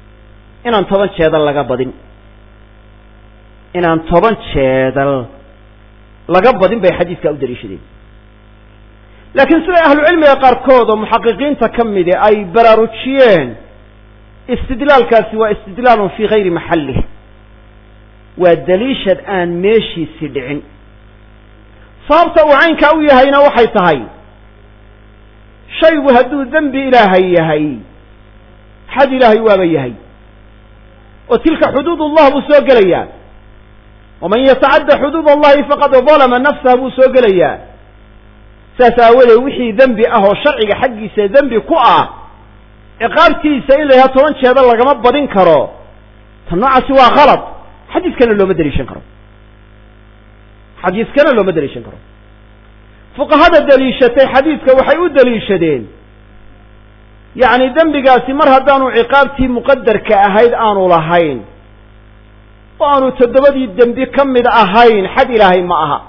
inaan toban jeedal laga badin inaan toban jeedal laga badin bay xadiidkaa u daliishadeen laakiin sida ahlucilmiga qaarkood oo muxaqiqiinta ka midi ay baraarujiyeen istidlaalkaasi waa istidlaalun fii gayri maxallih waa daliishad aan meeshiisii dhicin sababta uu caynkaa u yahayna waxay tahay shaygu hadduu dembi ilaahay yahay xad ilaahay waaba yahay oo tilka xuduud ullah buu soo gelayaa waman yatacadda xuduud allahi faqad dalama nafsaha buu soo gelayaa saas aawadeed wixii dembi ah oo sharciga xaggiisa dembi ku ah ciqaabtiisa in la yahaa toban jeeda lagama badin karo tan noocaasi waa khalad xadiiskana looma daliishan karo xadiiskana looma daliishan karo fuqahada daliishatay xadiidka waxay u daliishadeen yacni dembigaasi mar haddaanu ciqaabtii muqadarka ahayd aanu lahayn oo aanu toddobadii dembi ka mid ahayn xad ilaahay ma aha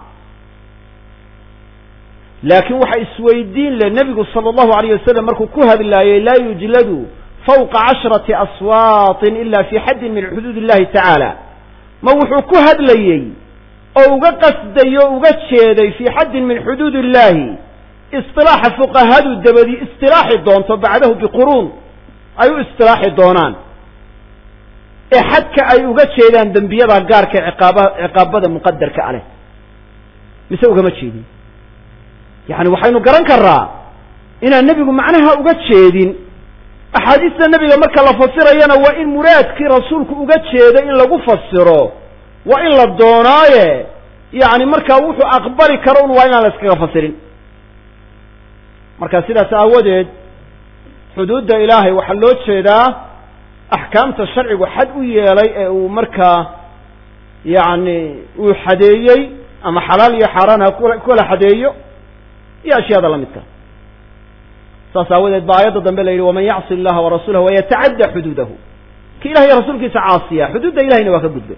laakiin waxa isweydiin leh nebigu sala allahu alayh wasalam markuu ku hadlaayey laa yujladu fawqa casharati aswaatin ila fi xaddin min xuduud illahi tacaala ma wuxuu ku hadlayey oo uga qasday oo uga jeeday fii xaddin min xuduud illahi isilaaxa fuqahadu dabadii istilaaxi doonto bacdahu biquruun ay u istilaaxi doonaan ee xadka ay uga jeedaan dembiyada gaarka ciqaaba ciqaabada muqadarka aleh mise ugama jeedin yacni waxaynu garan karaa inaan nebigu macnaha uga jeedin axaadiista nebiga marka la fasirayana waa in muraadkii rasuulku uga jeeday in lagu fasiro waa in la doonaaye yacni markaa wuxuu aqbali karo un waa inaan la iskaga fasirin marka sidaas aawadeed xuduudda ilaahay waxaa loo jeedaa axkaamta sharcigu xad u yeelay ee uu markaa yacni uu xadeeyey ama xalaal iyo xaaraan ha kula xadeeyo iyo ashyaada la midka saas aawadeed ba aayadda dambe la yidhi waman yacsi illaha warasuulahu wayatacadda xuduudahu ki ilahay iyo rasuulkiisa caasiya xuduudda ilahayna waa ka gudbay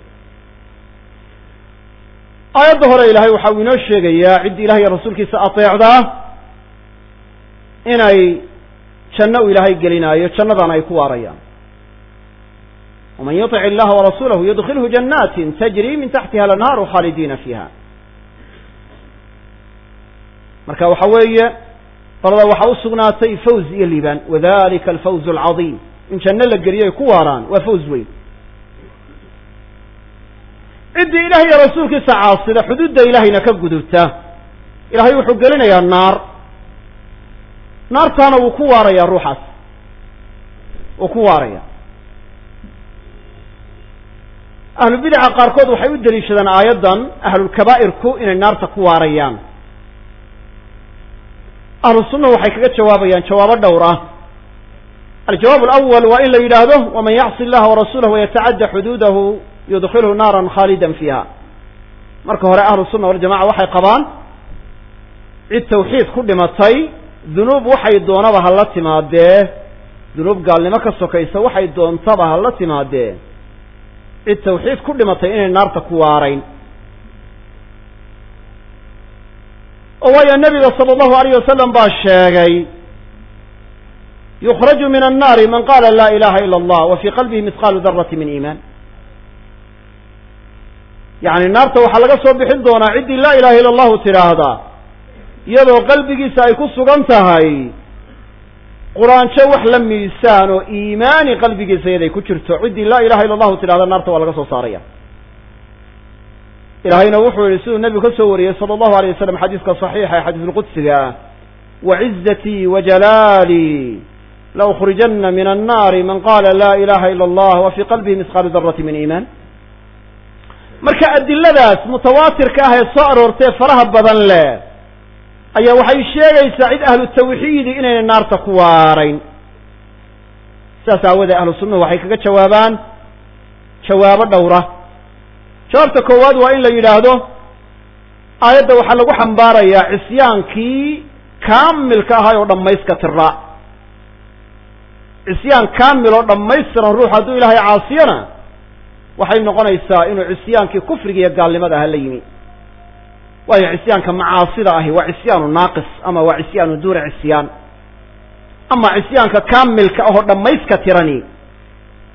aayadda hore ilaahay waxa uu inoo sheegayaa ciddi ilahay iyo rasuulkiisa ateecdaa inay janno u ilaahay gelinaayo jannadana ay ku waarayaan waman yutic illaha warasuulahu yudkilhu jannatin tajri min taxtiha alanhaaru khaalidiina fiiha marka waxa weeye qolada waxaa u sugnaatay fawz iyo liibaan wadalika alfawz alcadiim in janno la geliyo ay ku waaraan waa fawz weyn ciddii ilahay iyo rasuulkiisa caasida xuduudda ilaahayna ka gudubta ilaahay wuxuu gelinayaa naar naartaana wuu ku waarayaa ruuxaas wuu ku waaraya ahlubidaca qaarkood waxay u daliishadaan aayaddan ahlulkabaa'irku inay naarta ku waarayaan ahlu sunna waxay kaga jawaabayaan jawaabo dhowr ah aljawaab alawal waa in la yidhaahdo waman yacsi illaha warasuulahu wayatacadda xuduudahu yudkilhu naaran khaalidan fiiha marka hore ahlu sunna waljamaca waxay qabaan cid tawxiid ku dhimatay dunuub waxay doonaba hala timaadee dunuub gaalnimo ka sokaysa waxay doontaba hala timaadee cid tawxiid ku dhimatay inay naarta ku waarayn oo waayo nebiga sala allahu alayh wasalam baa sheegay yukhraju min annaari man qaala laa ilaha ila allah wa fii qalbihi mihqaalu darati min iimaan yacni naarta waxaa laga soo bixin doonaa ciddii laa ilaha illa allahu tidhaahda iyadoo qalbigiisa ay ku sugan tahay quraanjo wax la miisaan oo iimaani qalbigiisa iyaday ku jirto ciddii laa ilaha illa allahu tidhahda naarta waa laga soo saaraya ilaahayna wuxuu yihi siduu nebigu ka soo wariyey sala allahu alayh wasalam xadiiska saxiixa ee xadiisulqudsiga ah wacizatii wajalaalii laukhrijana min annaari man qaala laa ilaha ila allah wa fii qalbihi misqaalu darati min iimaan marka adiladaas mutawaatirka ah ee soo aroortee faraha badan leh ayaa waxay sheegaysaa cid ahlu tawxiidi inayna naarta ku waarayn sidaas aawadee ahlu sunnuhu waxay kaga jawaabaan jawaabo dhowra jawaabta koowaad waa in la yidhaahdo aayadda waxaa lagu xambaarayaa cisyaankii kaamilka ahay oo dhammayska tiraa cisyaan kaamil oo dhammaystiran ruux hadduu ilaahay caasiyana waxay noqonaysaa inuu cisyaankii kufriga iyo gaalnimada aha la yimi waayo cisyaanka macaasida ahi waa cisyaanu naaqis ama waa cisyaanu duuna cisyaan ama cisyaanka kaamilka ahoo dhammayska tirani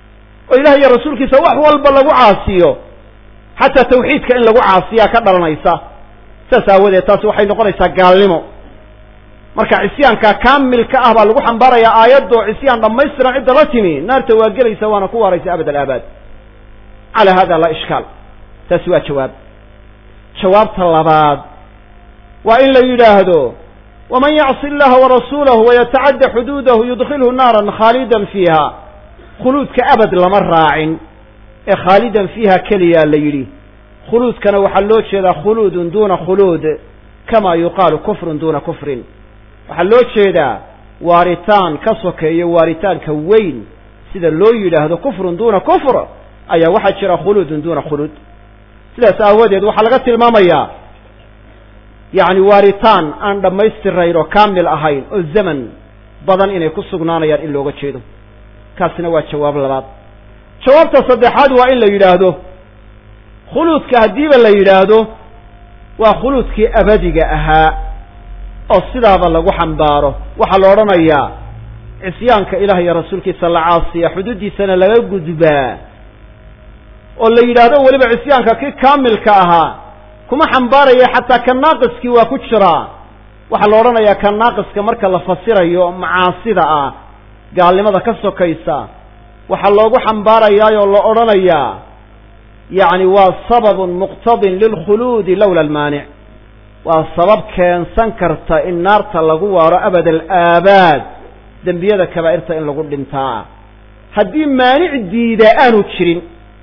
oo ilaah iyo rasuulkiisa wax walba lagu caasiyo xataa tawxiidka in lagu caasiyaa ka dhalanaysa saas aawadeed taasi waxay noqonaysaa gaalnimo marka cisyaanka kaamilka ah baa lagu xambaarayaa aayadoo cisyaan dhammaystiran cidda la timi naarta waa gelaysa waana ku waaraysa abad alaabaad calaa hada laa ishkaal taasi waa jawaab jawaabta labaad waa in la yidhaahdo waman yacsi illaha warasuulahu wayatacadda xuduudahu yudkhilhu naaran khaalidan fiiha khuluudka abad lama raacin ee khaalidan fiiha keliyaa la yidhi khuluudkana waxaa loo jeedaa khuluudun duuna khuluud kama yuqaalu kufrun duuna kufrin waxaa loo jeedaa waaritaan ka sokeeyo waaritaanka weyn sida loo yidhaahdo kufrun duuna kufr ayaa waxaa jira khuluudun duuna khuluud sidaas aawadeed waxaa laga tilmaamayaa yacni waaritaan aan dhammaystirayn oo kaamil ahayn oo zaman badan inay ku sugnaanayaan in looga jeedo kaasina waa jawaab labaad jawaabta saddexaad waa in la yidhaahdo khuluudka haddiiba la yidhaahdo waa khuluudkii abadiga ahaa oo sidaaba lagu xambaaro waxaa la odhanayaa cisyaanka ilaah iyo rasuulkiisa la caasiya xuduuddiisana laga gudbaa oo la yidhaahdo weliba cisyaanka kii kaamilka ahaa kuma xambaaraya xataa ka naaqiskii waa ku jiraa waxaa la odhanayaa ka naaqiska marka la fasirayo macaasida ah gaalnimada ka sokaysa waxaa loogu xambaarayaa oo la odhanayaa yacni waa sababun muqtadin lilkhuluudi lowla almaanic waa sabab keensan karta in naarta lagu waaro abad alaabaad dembiyada kabaa'irta in lagu dhintaa haddii maanic diida aanu jirin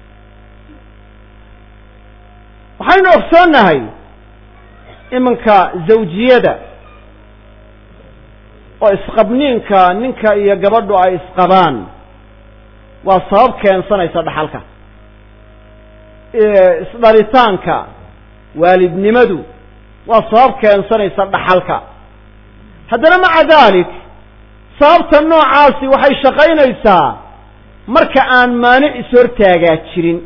waxaynu ogsoonnahay iminka zawjiyada oo isqabniinka ninka iyo gabadhu ay isqabaan waa sabab keensanaysa dhaxalka isdhalitaanka waalidnimadu waa sabab keensanaysa dhaxalka haddana maca daalik sababta noocaasi waxay shaqaynaysaa marka aan maanic ishortaagaa jirin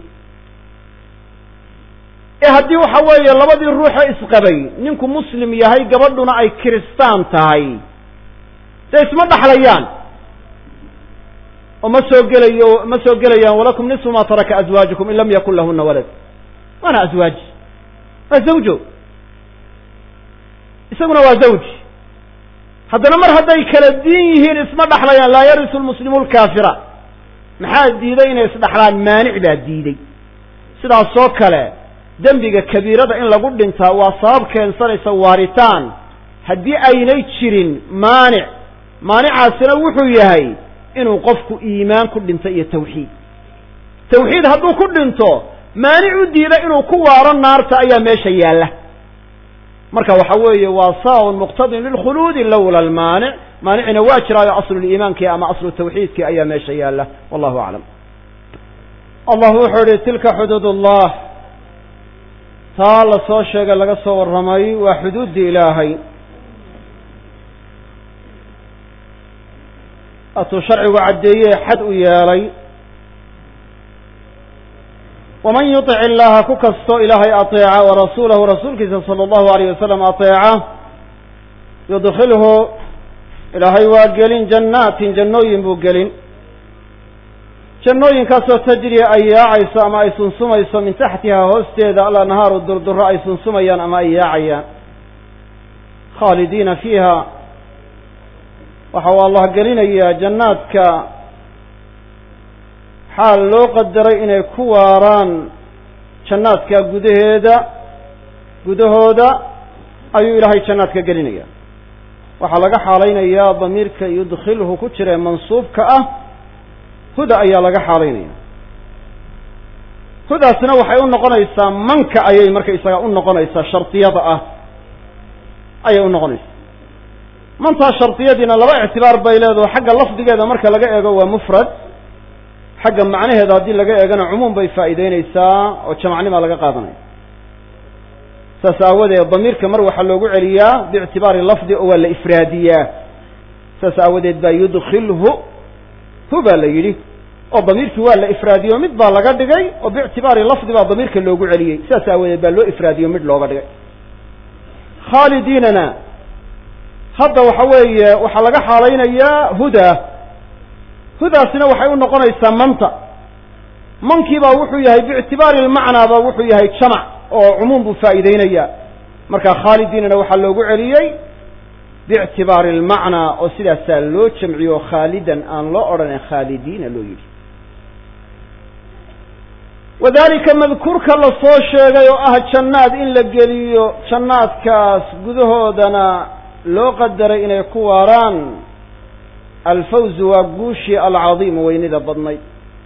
ee haddii waxa weeye labadii ruuxee isqabay ninku muslim yahay gabadhuna ay kiristaan tahay dee isma dhaxlayaan oo ma soo gelayo ma soo gelayaan walakum nisfu ma taraka azwaajukum in lam yakun lahuna walad waana azwaaj waa zawjo isaguna waa zawj haddana mar hadday kala diin yihiin isma dhaxlayaan laa yarisu lmuslimu lkaafira maxaa diiday inay isdhaxlaan maanic baa diiday sidaasoo kale dembiga kabiirada in lagu dhintaa waa sabab keensanaysa waaritaan haddii aynay jirin maanic maanicaasina wuxuu yahay inuu qofku iimaan ku dhinto iyo tawxiid tawxiid hadduu ku dhinto maanic u diida inuu ku waaro naarta ayaa meesha yaalla marka waxa weeye waa sababun muqtadin lilkhuluudi lowla almaanic maanicina waa jiraayo asluliimaankii ama aslu tawxiidkii ayaa meesha yaalla wallahu aclam allah wuxuu ihi tilka xuduud ullah taa la soo sheegay laga soo warramay waa xuduuddii ilaahay atuu sharcigu caddeeyey xad u yeelay waman yutic illaha ku kastoo ilaahay ateeca warasuulahu rasuulkiisa sala allahu alayh wasalam ateeca yudkhilhu ilaahay waa gelin jannaatin jannooyin buu gelin jannooyinkaasoo tajri ay yaacayso ama ay sunsumayso min taxtihaa hoosteeda alanhaaru durduro ay sunsumayaan ama ay yaacayaan khaalidiina fiiha waxa uu allah gelinayaa jannaadka xaal loo qadaray inay ku waaraan jannaadka gudaheeda gudahooda ayuu ilaahay jannaadka gelinaya waxaa laga xaalaynayaa damiirka yudkhilhu ku jira mansuubka ah huda ayaa laga xaalaynaya hudaasna waxay u noqonaysaa manka ayay marka isaga u noqonaysaa shardiyada ah ayay u noqonaysaa mantaa shardiyadiina laba ictibaar bay leedaho xagga lafdigeeda marka laga eego waa mufrad xagga macnaheeda haddii laga eegana cumuum bay faa'iideynaysaa oo jamacnima laga qaadanaya saas aawadeed damiirka mar waxaa loogu celiyaa biictibaari lafdi oo waa la ifraadiyaa saas aawadeed baa yudkhilhu hu baa la yidhi oo damiirkii waa la ifraadiyo mid baa laga dhigay oo biictibaari lafdi baa damiirka loogu celiyey saas aawadeed baa loo ifraadiyo mid looga dhigay khaalidiinana hadda waxa weeye waxaa laga xaalaynayaa huda hudaasina waxay u noqonaysaa manta mankii baa wuxuu yahay biictibaari lmacnaa baa wuxuu yahay jamac oo cumuum buu faa'iideynaya marka khaalidiinana waxaa loogu celiyey biictibaari almacnaa oo sidaasaa loo jamciyo khaalidan aan loo odhanin khaalidiina loo yidhi wadalika madkuurka la soo sheegay oo ah jannaad in la geliyo jannaadkaas gudahoodana loo qadaray inay ku waaraan alfawzu waa guushii alcadiimu weynida badnayd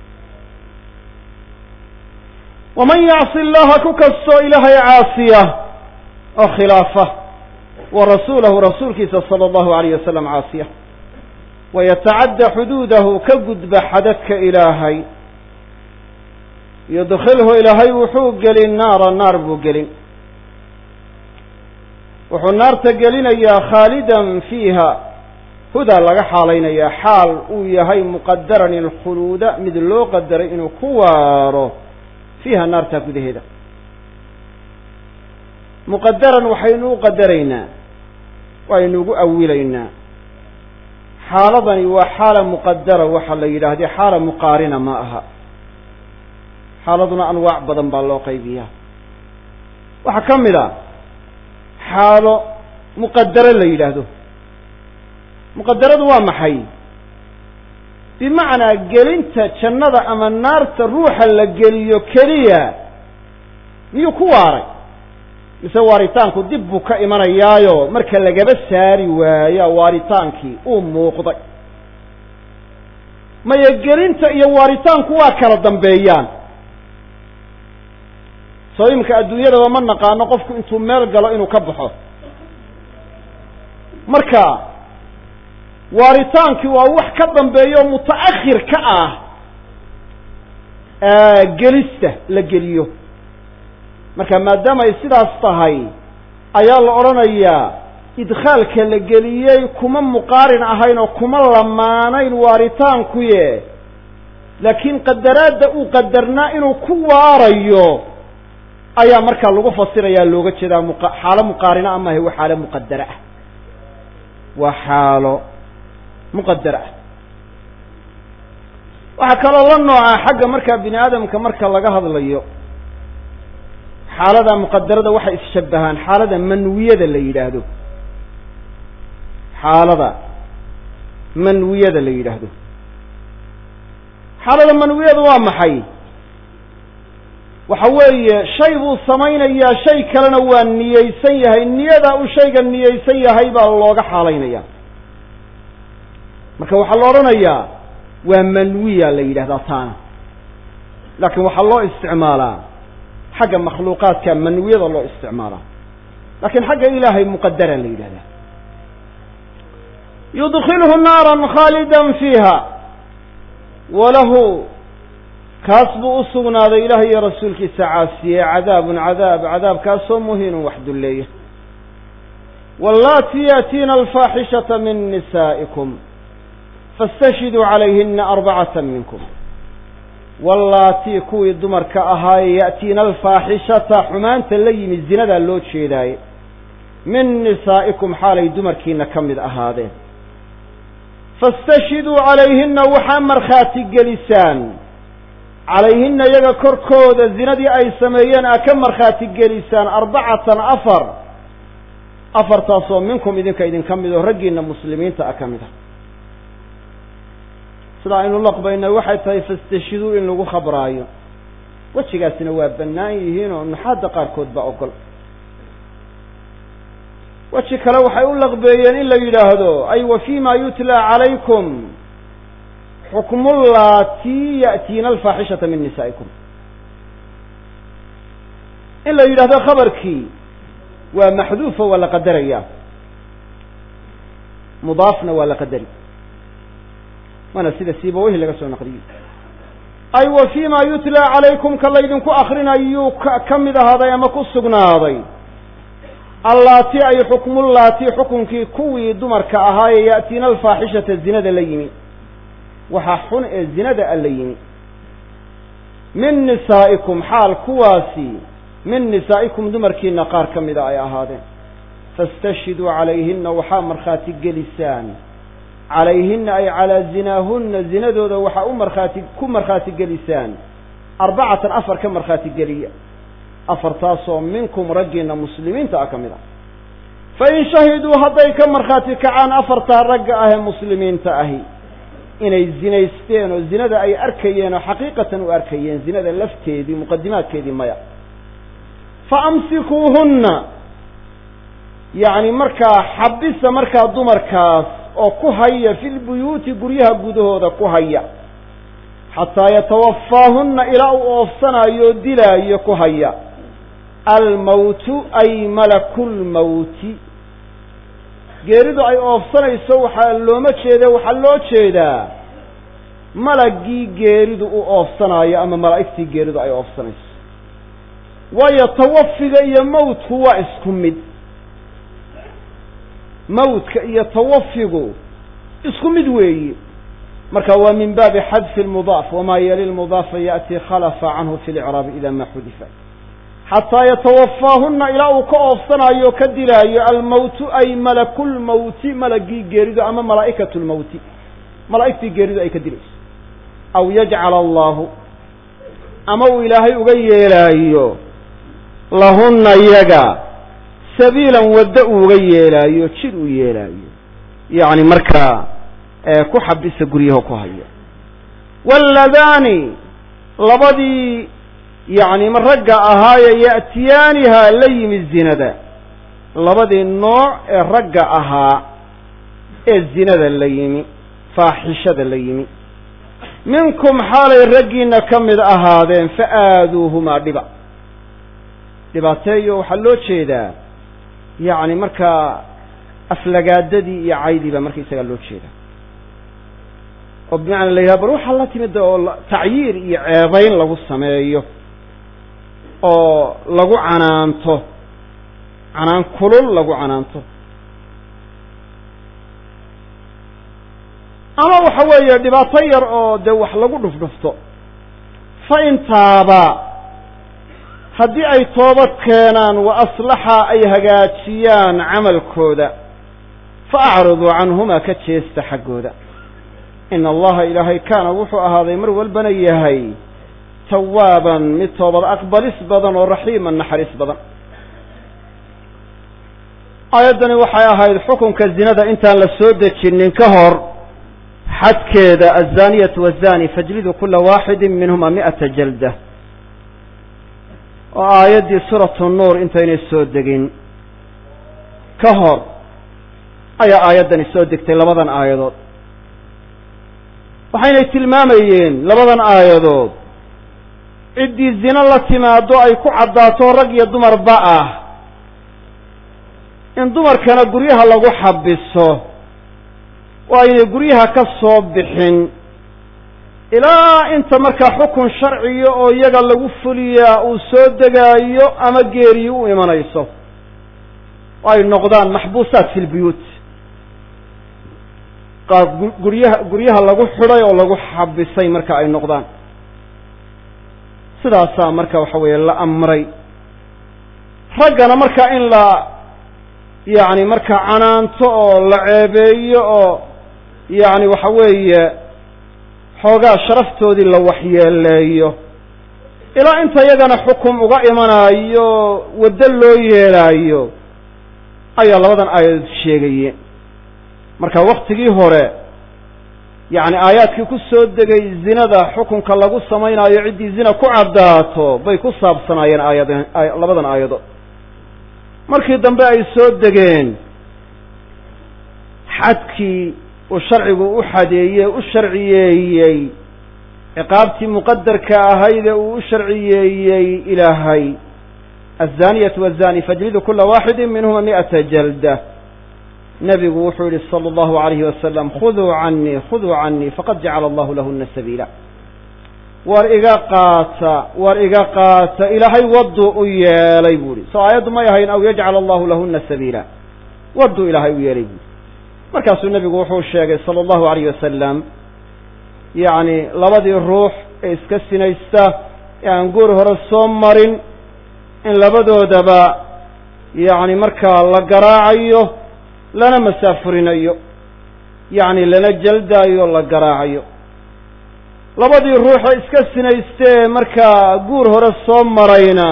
waman yacsi allaha ku kastoo ilaahay caasiya oo khilaafa wa rasuulahu rasuulkiisa sala allahu alayh wasalam caasiya wayatacadda xuduudahu ka gudba xadadka ilaahay yudkhilhu ilaahay wuxuu gelin naara naar buu gelin wuxuu naarta gelinayaa khaalidan fiiha hudaa laga xaalaynayaa xaal uu yahay muqadaran ilkhuluuda mid loo qadaray inuu ku waaro fiiha naarta gudaheeda muqadaran waxaynu u qadaraynaa waynu ugu awilaynaa xaaladani waa xaala muqadara waxa la yidhaahday xaala muqaarina ma aha xaaladuna anwaac badan baa loo qaybiyaa waxaa ka mid a xaalo muqadaro la yidhaahdo muqadaradu waa maxay bimacnaa gelinta jannada ama naarta ruuxa la geliyo keliya miyuu ku waaray mise waaritaanku dib buu ka imanayaayo marka lagaba saari waaya waaritaankii uu muuqday maya gelinta iyo waaritaanku waa kala dambeeyaan soo imika adduunyadaba ma naqaano qofku intuu meel galo inuu ka baxo marka waaritaankii waa wax ka dambeeyo muta'akhir ka ah gelista la geliyo marka maadaama ay sidaas tahay ayaa la odhanayaa idkhaalka la geliyey kuma muqaarin ahayn oo kuma lamaanayn waaritaankuye laakiin qadaraadda uu qadarnaa inuu ku waarayo ayaa markaa lagu fasirayaa looga jeedaa muqa xaalo muqaarina amahe waa xaalo muqadara ah waa xaalo muqadara ah waxaa kaloo la noocaa xagga markaa bini aadamka marka laga hadlayo xaalada muqadarada waxay isshabahaan xaalada manwiyada la yidhaahdo xaalada manwiyada la yidhaahdo xaalada manwiyada waa maxay waxa weeye shay buu samaynayaa shay kalena waa niyeysan yahay niyadaa uu shayga niyeysan yahay baa looga xaalaynaya marka waxaa la odhanayaa waa manwiya la yidhahdaa taana laakiin waxaa loo isticmaalaa xagga makhluuqaadka manwiyada loo isticmaalaa laakiin xagga ilaahay muqadara la yidhahdaa yudkilhu naaran khaalidan fiiha walahu kaas buu u sugnaaday ilaah iyo rasuulkiisa caasiyey cadaabun cadaab cadaabkaasoo muhiinun wax dulleeya wallaati yaatiina alfaaxishata min nisaa'ikum fastashhiduu calayhina arbacata minkum wallaatii kuwii dumarka ahaaye ya'tiina alfaaxishata xumaanta la yimi zinadaa loo jeedaaye min nisaa'ikum xaalay dumarkiina ka mid ahaadeen fastashhiduu calayhina waxaa markhaati gelisaan calayhina iyaga korkooda zinadii ay sameeyeen aa ka markhaati gelisaan arbacatan afar afartaasoo minkum idinka idinka mid oo raggiina muslimiinta ah ka mid ah sida aynu laqbayna waxay tahay fastashhiduu in lagu khabraayo wejigaasina waa bannaan yihiin oo nuxaadda qaarkood baa ogol weji kale waxay u laqbeeyeen in la yidhaahdo ay wa fima yutlaa calaykum xukmu llaatii ya'tiina alfaaxishata min nisaa'ikum in la yidhahdo khabarkii waa maxduufa waa la qadaraya mudaafna waa la qadari waana sida siibawehi laga soo naqliyey ay wa fima yutlaa calaykum ka laydinku akrinayuu ka mid ahaaday ama ku sugnaaday allaati ay xukmullaatii xukunkii kuwii dumarka ahaayee ya'tiina alfaaxishata zinada la yimi waxaa xun ee zinada a la yimi min nisaa'ikum xaal kuwaasi min nisaa'ikum dumarkiina qaar ka mida ay ahaadeen fastashhiduu calayhina waxaa markhaati gelisaan calayhina ay calaa zinaahunna zinadooda waxaa u markhaati ku markhaati gelisaan arbacatan afar ka markhaati geliya afartaasoo minkum raggiina muslimiinta ah ka mid ah fain shahiduu hadday ka markhaati kacaan afartaa ragga ah ee muslimiinta ahi inay zinaysteen oo zinada ay arkayeen oo xaqiiqatan u arkayeen zinada lafteedii muqadimaadkeedii maya fa amsikuuhunna yacni markaa xabisa markaa dumarkaas oo ku haya fi lbuyuuti guryaha gudahooda ku haya xataa yatawafaahunna ilaa uu oofsanaayo oo dilaayo ku haya almawtu ay malaku lmawti geeridu ay oofsanayso waxaa looma jeeda waxaa loo jeedaa malagii geeridu u oofsanaayo ama malaa'igtii geeridu ay oofsanayso waayo tawafiga iyo mawtku waa isku mid mawtka iyo tawafigu isku mid weeyi marka waa min baabi xadfi اlmudaaf wamaa yali lmudaafa yaأti khalafa canhu fi lcraabi ida ma xudifa xataa yatawafaahunna ilaa uu ka oofsanaayo o ka dilaayo almawtu ay malaku lmawti malagii geeridu ama malaa'ikatu lmawti malaa'igtii geeridu ay ka dilayso aw yajcala allahu ama uu ilaahay uga yeelaayo lahunna yaga sabiilan waddo uuga yeelaayo jid uu yeelaayo yacni markaa ku xabisa guryaha ku haya waaladaani labadii yacni ma ragga ahaaye ya'tiyaanihaa la yimi zinada labadii nooc ee ragga ahaa ee zinada la yimi faaxishada la yimi minkum xaalay raggiina ka mid ahaadeen fa aaduuhumaa dhiba dhibaateeyo waxaa loo jeedaa yacni markaa aflagaadadii iyo caydii baa marka isagaa loo jeedaa oo bimacnaa la yidhaha bal waxaa la timid oo tacyiir iyo ceebayn lagu sameeyo oo lagu canaanto canaan kulul lagu canaanto ama waxa weeye dhibaato yar oo dee wax lagu dhufdhufto fa intaaba haddii ay toobad keenaan wa aslaxa ay hagaajiyaan camalkooda fa acriduu canhumaa ka jeesta xaggooda ina allaha ilaahay kaana wuxuu ahaaday mar walbana yahay tawaaban mid toobad aqbalis badan oo raxiiman naxariis badan aayaddani waxay ahayd xukunka zinada intaan la soo dejinin ka hor xadkeeda azaniyatu wazani fajlidu kula waaxidin minhuma mi'ata jalda oo aayaddii suuratu nuur intaynay soo degin ka hor ayaa aayaddani soo degtay labadan aayadood waxaynay tilmaamayeen labadan aayadood ciddii zino la timaado ay ku caddaato rag iyo dumarba ah in dumarkana guryaha lagu xabiso oo aynay guryaha ka soo bixin ilaa inta markaa xukun sharciya oo iyaga lagu fuliyaa uu soo degaayo ama geeriyi u imanayso oo ay noqdaan maxbuusaat fi lbuyuut qaar guryaha guryaha lagu xidhay oo lagu xabisay marka ay noqdaan sidaasaa marka waxa weeye la amray raggana marka in la yacni marka canaanto oo la ceebeeyo oo yacni waxa weeye xoogaa sharaftoodii la waxyeeleeyo ilaa inta iyagana xukum uga imanaayo waddo loo yeelaayo ayaa labadan aayadood sheegayeen marka waktigii hore yacni aayaadkii ku soo degay zinada xukunka lagu samaynaayo ciddii zina ku caddaato bay ku saabsanaayeen aayadeen labadan aayadood markii dambe ay soo degeen xadkii uu sharcigu u xadeeyey u sharciyeeyey ciqaabtii muqadarka ahayd ee uu u sharciyeeyey ilaahay azaniyatu wazani fajlidu kula waaxidin minhuma mi'ata jalda nebigu wuxuu yihi salى اllahu alayhi wasalam khuduu canii khuduu canii faqad jacala allahu lahuna sabiila war iga qaata war iga qaata ilaahay wadduu u yeelay buu ihi soo aayaddu may ahayn aw yajcala allahu lahuna sabiila wadduu ilaahay u yeelay buui markaasuu nebigu wuxuu sheegay salى اllahu alayh wasalam yacni labadii ruux ee iska sinaysta ee aan goor hore soo marin in labadoodaba yacni markaa la garaacayo lana masaafurinayo yacni lana jaldaayo la garaacayo labadii ruuxa iska sinaystee markaa guur hore soo marayna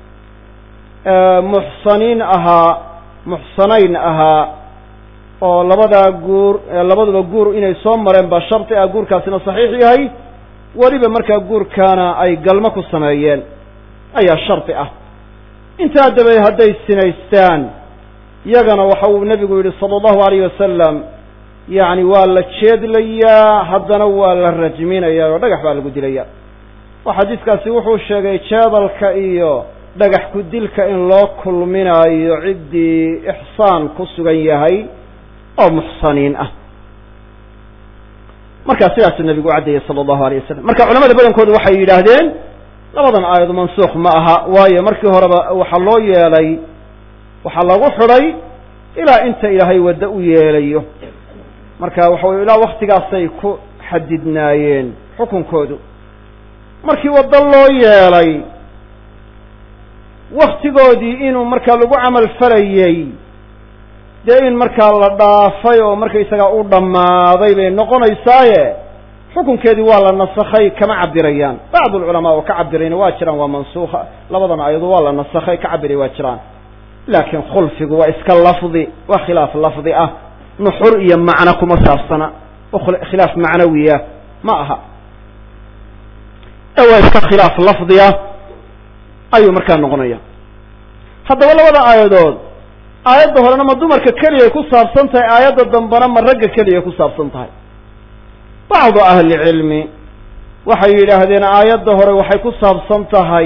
muxsaniin ahaa muxsanayn ahaa oo labadaa guur labaduba guur inay soo mareen baa shardi ah, guurkaasina saxiix yahay, weliba markaa guurkaana ay galmo ku sameeyeen ayaa shardi ah. intaa dabadeed hadday sinaystaan yagana waxa uu nebigu yidhi sala allahu alayh wasalam yacni waa la jeedlayaa, haddana waa la rajminayaa oo dhagax baa lagu dilayaa. oo xadiiskaasi wuxuu sheegay jeedalka iyo dhagax ku dilka in loo kulminaayo ciddii ixsaan ku sugan yahay oo muxsaniin ah. markaa sidaasuu nebigu u caddeeyey sala allahu alayh wasalam. marka culamada badankoodu waxay yidhaahdeen labadan aayado mansuukh ma aha, waayo markii horeba waxaa loo yeelay waxaa lagu xidhay ilaa inta ilaahay waddo u yeelayo. marka waxa weye ilaa waktigaasay ku xadidnaayeen xukunkoodu. markii waddo loo yeelay waktigoodii inuu markaa lagu camal falayey dee in markaa la dhaafay oo markaysagaa u dhammaaday bay noqonaysaaye xukunkeedii waa la nasakhay kama cabirayaan. bacdu alculamaa oo ka cabirayna waa jiraan, waa mansuukha, labadan aayado waa la nasakhay ka cabiray waa jiraan. laakiin khulfigu waa iska lafdi, waa khilaaf lafdi ah, nuxur iyo macno kuma saabsana, oo khilaaf macnawiya ma aha, ee waa iska khilaaf lafdi ah ayuu markaa noqonaya. haddaba labada aayadood, aayadda horena ma dumarka keliyay ku saabsan tahay, aayadda dambena ma ragga keliyay ku saabsan tahay? bacdu ahli cilmi waxay yidhaahdeen aayadda hore waxay ku saabsan tahay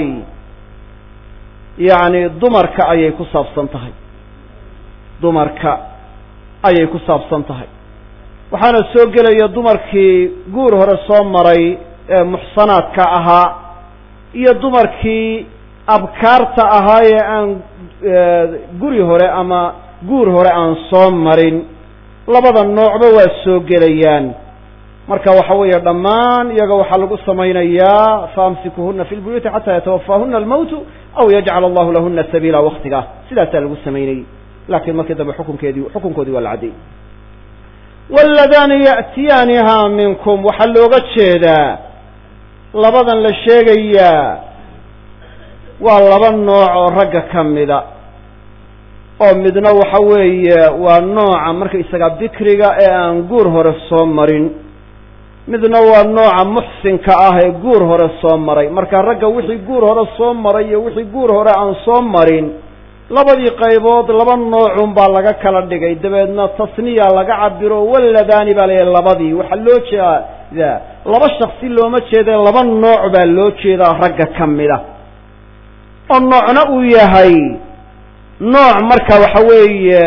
yacni dumarka ayay ku saabsan tahay, dumarka ayay ku saabsan tahay. waxaana soo gelaya dumarkii guur hore soo maray ee muxsanaadka ahaa iyo dumarkii abkaarta ahaa ee aan guri hore ama guur hore aan soo marin. labada noocba waa soo gelayaan. marka waxa weeye dhammaan iyaga waxaa lagu samaynayaa faamsikuhuna fi lbuyuuti xataa yatawafaahuna almawtu aw yajcal allahu lahuna sabiila. waktigaa sidaasaa lagu samaynayey, laakiin markii dambe xukunkeedii xukunkoodii waa la caddeeyey. waaladaani ya'tiyaanihaa minkum waxaa looga jeedaa labadan la sheegayaa waa laba nooc oo ragga ka mida, oo midna waxa weeye waa nooca markaysaga bikriga ee aan guur hore soo marin, midna waa nooca muxsinka ah ee guur hore soo maray. marka ragga wixii guur hore soo maray iyo wixii guur hore aan soo marin, labadii qaybood laba noocun baa laga kala dhigay, dabeedna tasniya laga cabiro waladaani baa layahay labadii. waxaa loo jeedaa laba shaksi looma jeeda, laba nooc baa loo jeedaa ragga ka mida, oo noocna uu yahay nooc marka waxa weeye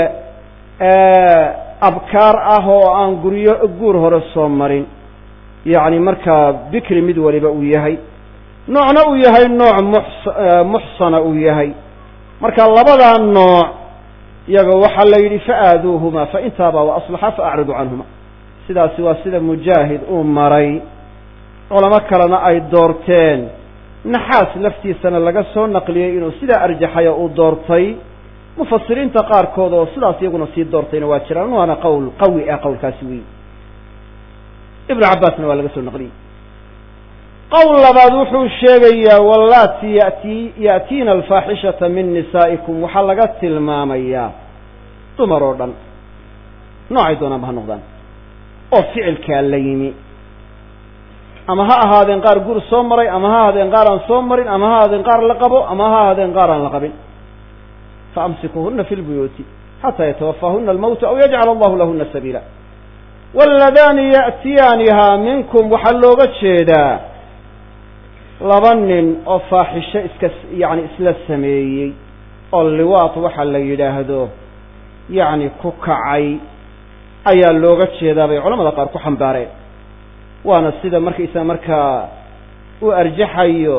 abkaar ah oo aan guryo guur hore soo marin, yacni markaa bikri mid waliba uu yahay, noocna uu yahay nooc muxsana uu yahay. marka labadaa nooc iyaga waxaa la yidhi fa'aaduuhuma fain taaba wa aslaxa faacridu canhuma. sidaasi waa sida mujaahid uu maray, culamo kalena ay doorteen, naxaas laftiisana laga soo naqliyey inuu sidaa arjaxaya uu doortay. mufasiriinta qaarkood oo sidaas iyaguna sii doortayna waa jiraan, waana qowl qawi ah qowlkaasi weyi. ibnu cabbaasna waa laga soo naqliyey. qowl labaad wuxuu sheegayaa wallaati yati ya'tiina alfaaxishata min nisaa'ikum, waxaa laga tilmaamayaa dumar oo dhan noocay doonaanba ha noqdaan oo ficilkaa la yimi, ama ha ahaadeen qaar guur soo maray, ama ha ahaadeen qaar aan soo marin, ama ha ahaadeen qaar la qabo, ama ha ahaadeen qaar aan la qabin. faamsikuhuna fi lbuyuuti xataa yatawafaahuna almawtu aw yajcal allahu lahuna sabiila. waaladaani ya'tiyaanihaa minkum waxaa looga jeedaa laba nin oo faaxisho iska yacni isla sameeyey oo liwaat waxa la yidhaahdo yacni ku kacay ayaa looga jeedaa bay culamada qaar ku xambaareen. waana sida markaysa markaa u arjaxayo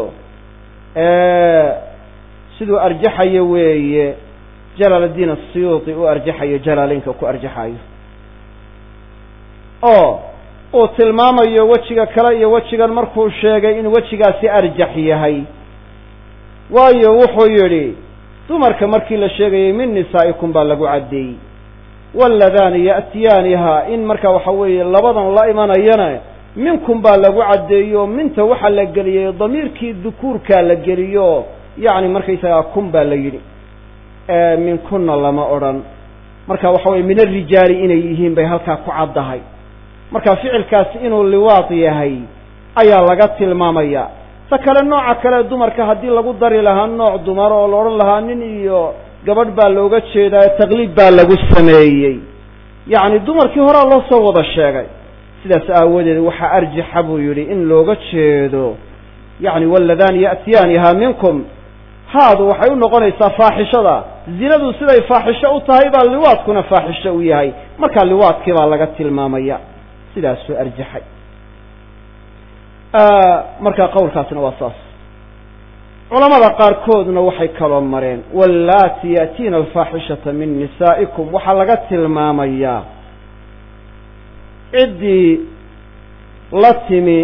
siduu arjaxayo weeye jalaal addiin asiyuuti u arjaxayo jalaaleynka ku arjaxayo, oo uu tilmaamayo wejiga kale iyo wejigan markuu sheegay in wejigaasi arjax yahay. waayo wuxuu yidhi dumarka markii la sheegayay min nisaa'ikum baa lagu caddeeyey, waaladaani ya'tiyaanihaa in marka waxa weeye labadan la imanayana minkum baa lagu caddeeyo minta waxaa la geliyey damiirkii dukuurkaa la geliyo yacni markaysagaa kun baa la yidhi minkunna lama odhan marka waxa weye min alrijaali inay yihiin bay halkaa ku caddahay marka ficilkaasi inuu liwaad yahay ayaa laga tilmaamaya ta kale nooca kale dumarka haddii lagu dari lahaa nooc dumar oo la odhan lahaa nin iyo gabadh baa looga jeedaa taqliid baa lagu sameeyey yacni dumarkii horaa loo soo wada sheegay sidaas aawadeed waxaa arjaxa buu yidhi in looga jeedo yacni walladani ya'tiyaanihaa minkum haadu waxay u noqonaysaa faaxishada zinadu siday faaxisho u tahay baa liwaadkuna faaxisho u yahay markaa liwaadkii baa laga tilmaamaya sidaasuu arjaxay markaa qowlkaasna waa saas culamada qaarkoodna waxay kaloo mareen wallaati ya'tiina alfaaxishata min nisaa'ikum waxaa laga tilmaamayaa ciddii la timi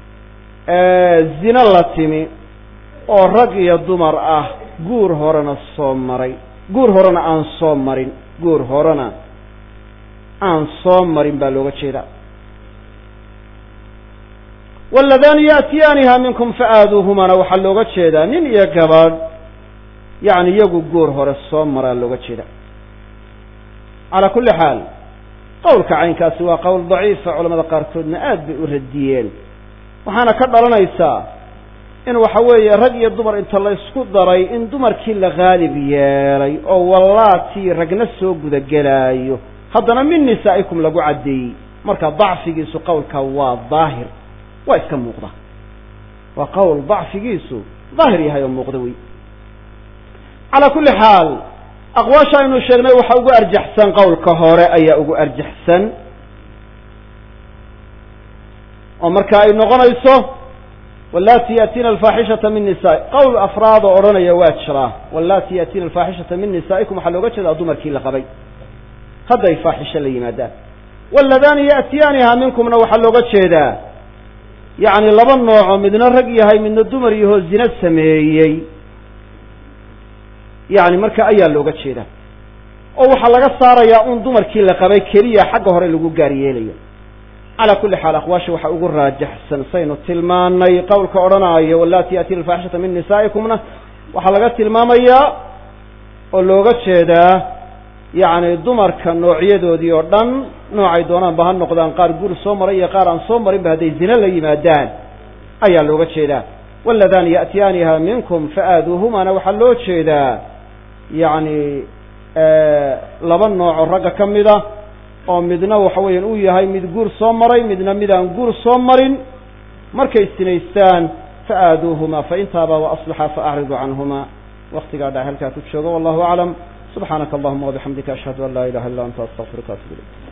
zino la timi oo rag iyo dumar ah guur horena soo maray guur horena aan soo marin guur horena aan soo marin baa looga jeedaa walladani ya'tiyaaniha minkum fa'aaduuhumana waxaa looga jeedaa nin iyo gabadh yacni iyagu guur hore soo maraa looga jeeda calaa kulli xaal qowlka caynkaasi waa qowl daciifa culamada qaarkoodna aad bay u radiyeen waxaana ka dhalanaysaa in waxa weeye rag iyo dumar inta la isku daray in dumarkii la haalib yeelay oo wallaatii ragna soo gudagelaayo haddana min nisaa'ikum lagu caddeeyey marka dacfigiisu qowlka waa daahir waa iska muuqda waa qowl dacfigiisu daahir yahay oo muuqda wey calaa kulli xaal aqwaasha aynu sheegnay waxaa ugu arjaxsan qowlka hore ayaa ugu arjaxsan oo marka ay noqonayso wallaati ya'tiina alfaaxishata min nisaa qowl afraad oo odhanaya waa jiraa wallaati ya'tiina alfaaxishata min nisaa'ikum waxaa looga jeedaa dumarkii la qabay hadday faaxisho la yimaadaan walladani ya'tiyaaniha minkumna waxaa looga jeedaa yacni laba nooco midna rag yahay midna dumar yahoo zina sameeyey yacni marka ayaa looga jeedaa oo waxaa laga saarayaa un dumarkii la qabay keliya xagga hore lagu gaar yeelayo calaa kulli xaal aqwaasha waxaa ugu raajaxsan saynu tilmaanay qowlka odhanaayo wallaati ya'tiina alfaaxishata min nisaa'ikumna waxaa laga tilmaamayaa oo looga jeedaa yacni dumarka noocyadoodii oo dhan noocay doonaanba ha noqdaan qaar guur soo maray iyo qaar aan soo marinba hadday zina la yimaadaan ayaa looga jeedaa walladani ya'tiyaaniha minkum fa'aaduuhumana waxaa loo jeedaa yacni laba nooco ragga ka mida oo midna waxa weeyaan uu yahay mid guur soo maray midna midaan guur soo marin markay sinaystaan fa'aaduuhuma fain taaba wa aslaxa fa'acridu canhuma waktigaa dha halkaa ku joogo wallahu aclam subxaanaka allahuma wabixamdika ashhadu an laa ilaha illa anta astaqfiruka atubu ilayk